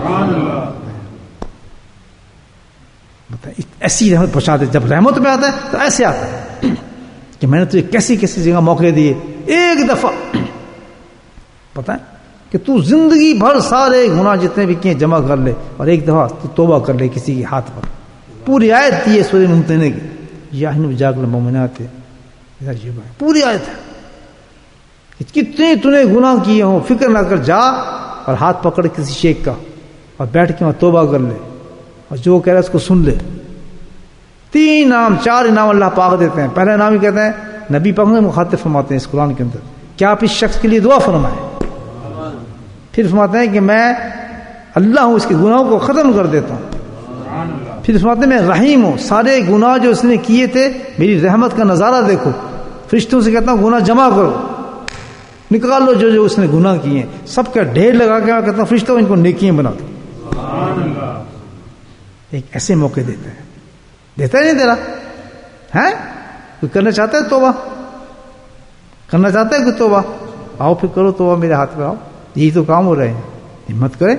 A: ایسی رحمت پہنچا دے. جب رحمت میں آتا ہے تو ایسے آتا ہے کہ میں نے تجھے کیسی کیسی جگہ موقع دیے, ایک دفعہ پتہ ہے کہ تو زندگی بھر سارے گناہ جتنے بھی کیے جمع کر لے, اور ایک دفعہ تو توبہ کر لے کسی کے ہاتھ پر. پوری آیت دی ہے سورہ ممتحنہ کی, یاہن جاگ المؤمنات, پوری آیت ہے. کتنے تو نے گناہ کیے ہوں, فکر نہ کر, جا اور ہاتھ پکڑ کسی شیخ کا اور بیٹھ کے وہاں توبہ کر لے, اور جو کہہ رہا ہے اس کو سن لے. تین نام چار انعام اللہ پاک دیتے ہیں. پہلا انعام ہی کہتے ہیں, نبی پاک نے مخاطب فرماتے ہیں اس قرآن کے اندر, کیا آپ اس شخص کے لیے دعا فرمائیں. پھر فرماتے ہیں کہ میں اللہ ہوں, اس کے گناہوں کو ختم کر دیتا ہوں. پھر فرماتے ہیں میں رحیم ہوں, سارے گناہ جو اس نے کیے تھے میری رحمت کا نظارہ دیکھو. فرشتوں سے کہتا ہوں گناہ جمع کرو, نکال لو جو جو اس نے گناہ کیے ہیں, سب کا ڈھیر لگا کے میں کہتا ہوں فرشتوں ان کو نیکیاں بنا دو. ایک ایسے موقع دیتا ہے, دیتا ہے نہیں دے رہا ہے. کوئی کرنا چاہتا ہے توبہ, کرنا چاہتا ہے کوئی توبہ, آؤ پھر کرو توبہ, میرے ہاتھ پہ آؤ, یہی تو کام ہو رہے ہیں. ہمت کرے,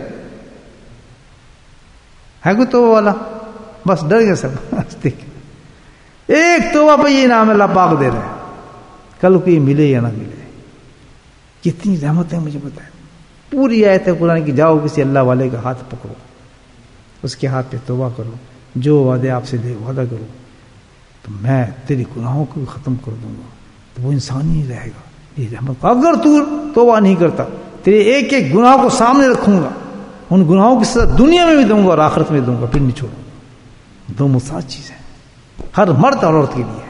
A: ہے کوئی توبہ والا, بس ڈر گیا سب. ایک توبہ پہ یہ نام اللہ پاک دے رہے ہیں, کل کو یہ ملے یا نہ ملے. کتنی رحمت ہے مجھے پتا ہے. پوری آیت ہے قرآن کی, جاؤ کسی اللہ والے کا ہاتھ پکڑو, اس کے ہاتھ پہ توبہ کرو, جو وعدے آپ سے دے وعدہ کرو, تو میں تیری گناہوں کو بھی ختم کر دوں گا. تو وہ انسان ہی رہے گا. یہ رحمت, اگر تو توبہ نہیں کرتا تیرے ایک ایک گناہ کو سامنے رکھوں گا, ان گناہوں کی سزا دنیا میں بھی دوں گا اور آخرت میں دوں گا, پھر نہیں چھوڑوں. دو مساعد چیزیں ہر مرد اور عورت کے لیے ہے.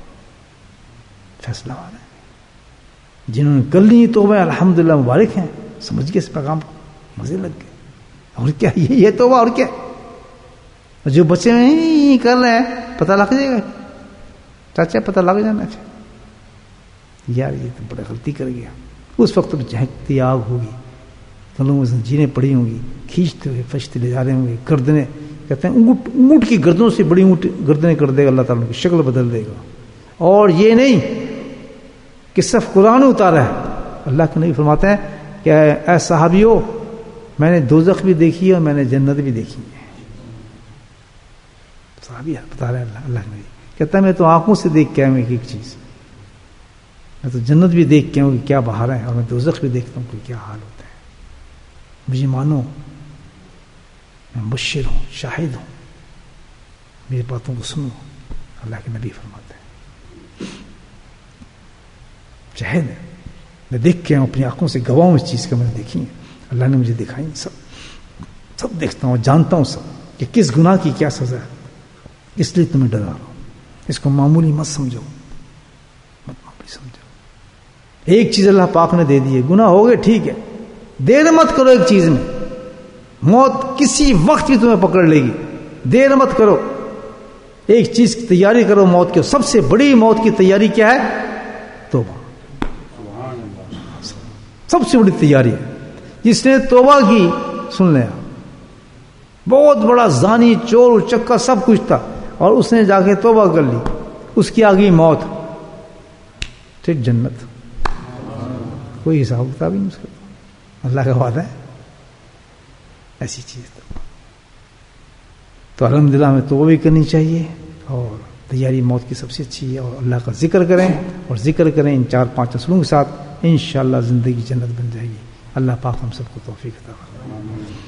A: فیصلہ والا ہے. جنہوں نے کر لی توبہ الحمدللہ مبارک ہیں, سمجھ گئے اس پیغام کو, مزے لگ گئے. اور کیا یہ یہ توبہ, اور کیا. جو بچے میں کر رہے ہیں پتہ لگ جائے گا, چاچا پتہ لگ جانا. یار یہ تو بڑا غلطی کر گیا. اس وقت تو جھنکتی آگ ہوگی, گلوں میں زنجیریں پڑی ہوں گی, کھینچتے ہوئے فرشتے لے جا رہے ہوں گے, گردنیں کہتے ہیں اونٹ اونٹ کی گردنوں سے بڑی اونٹ گردنیں کر دے گا اللہ تعالیٰ کی شکل بدل دے گا. اور یہ نہیں کہ صرف قرآن اتارا ہے, اللہ کے نبی فرماتے ہیں کہ اے صحابیو میں نے دوزخ بھی دیکھی ہے اور میں نے جنت بھی دیکھی ہے. صحابی بتا رہے ہیں اللہ اللہ کے نبی کہتا ہے میں تو آنکھوں سے دیکھ کے آیا ہوں ایک ایک چیز, میں تو جنت بھی دیکھ کے آؤں کہ کیا بہار ہے, اور میں دوزخ بھی دیکھتا ہوں کہ کیا حال ہوتا ہے. مجھے مانو میں مبشر ہوں, شاہد ہوں, میری باتوں کو سنو, اللہ کے نبی فرماتے ہیں. شاہد ہے, میں دیکھ کے آؤں, اپنی آنکھوں سے گواہ ہوں اس چیز کا, میں نے دیکھی ہے, اللہ نے مجھے دکھائی, سب سب دیکھتا ہوں, جانتا ہوں سب کہ کس گناہ کی کیا سزا ہے. اس لیے تمہیں ڈرا رہا ہوں, اس کو معمولی مت سمجھو, مت معمولی سمجھو. ایک چیز اللہ پاک نے دے دی ہے, گناہ ہو گئے ٹھیک ہے, دیر مت کرو ایک چیز میں, موت کسی وقت بھی تمہیں پکڑ لے گی, دیر مت کرو, ایک چیز کی تیاری کرو موت کی. سب سے بڑی موت کی تیاری کیا ہے؟ توبہ. سب سے بڑی تیاری ہے. جس نے توبہ کی, سن لیں, بہت بڑا زانی, چور, چکا سب کچھ تھا, اور اس نے جا کے توبہ کر لی, اس کی آ گئی موت, ٹھیک جنت, کوئی حساب کتاب نہیں اس کا, اللہ کا وعدہ ہے. ایسی چیز تو الحمدللہ ہمیں توبہ بھی کرنی چاہیے, اور تیاری موت کی سب سے اچھی ہے, اور اللہ کا ذکر کریں, اور ذکر کریں ان چار پانچ اصولوں کے ساتھ, انشاءاللہ زندگی جنت بن جائے گی. اللہ پاک ہم سب کو توفیق عطا فرمائے.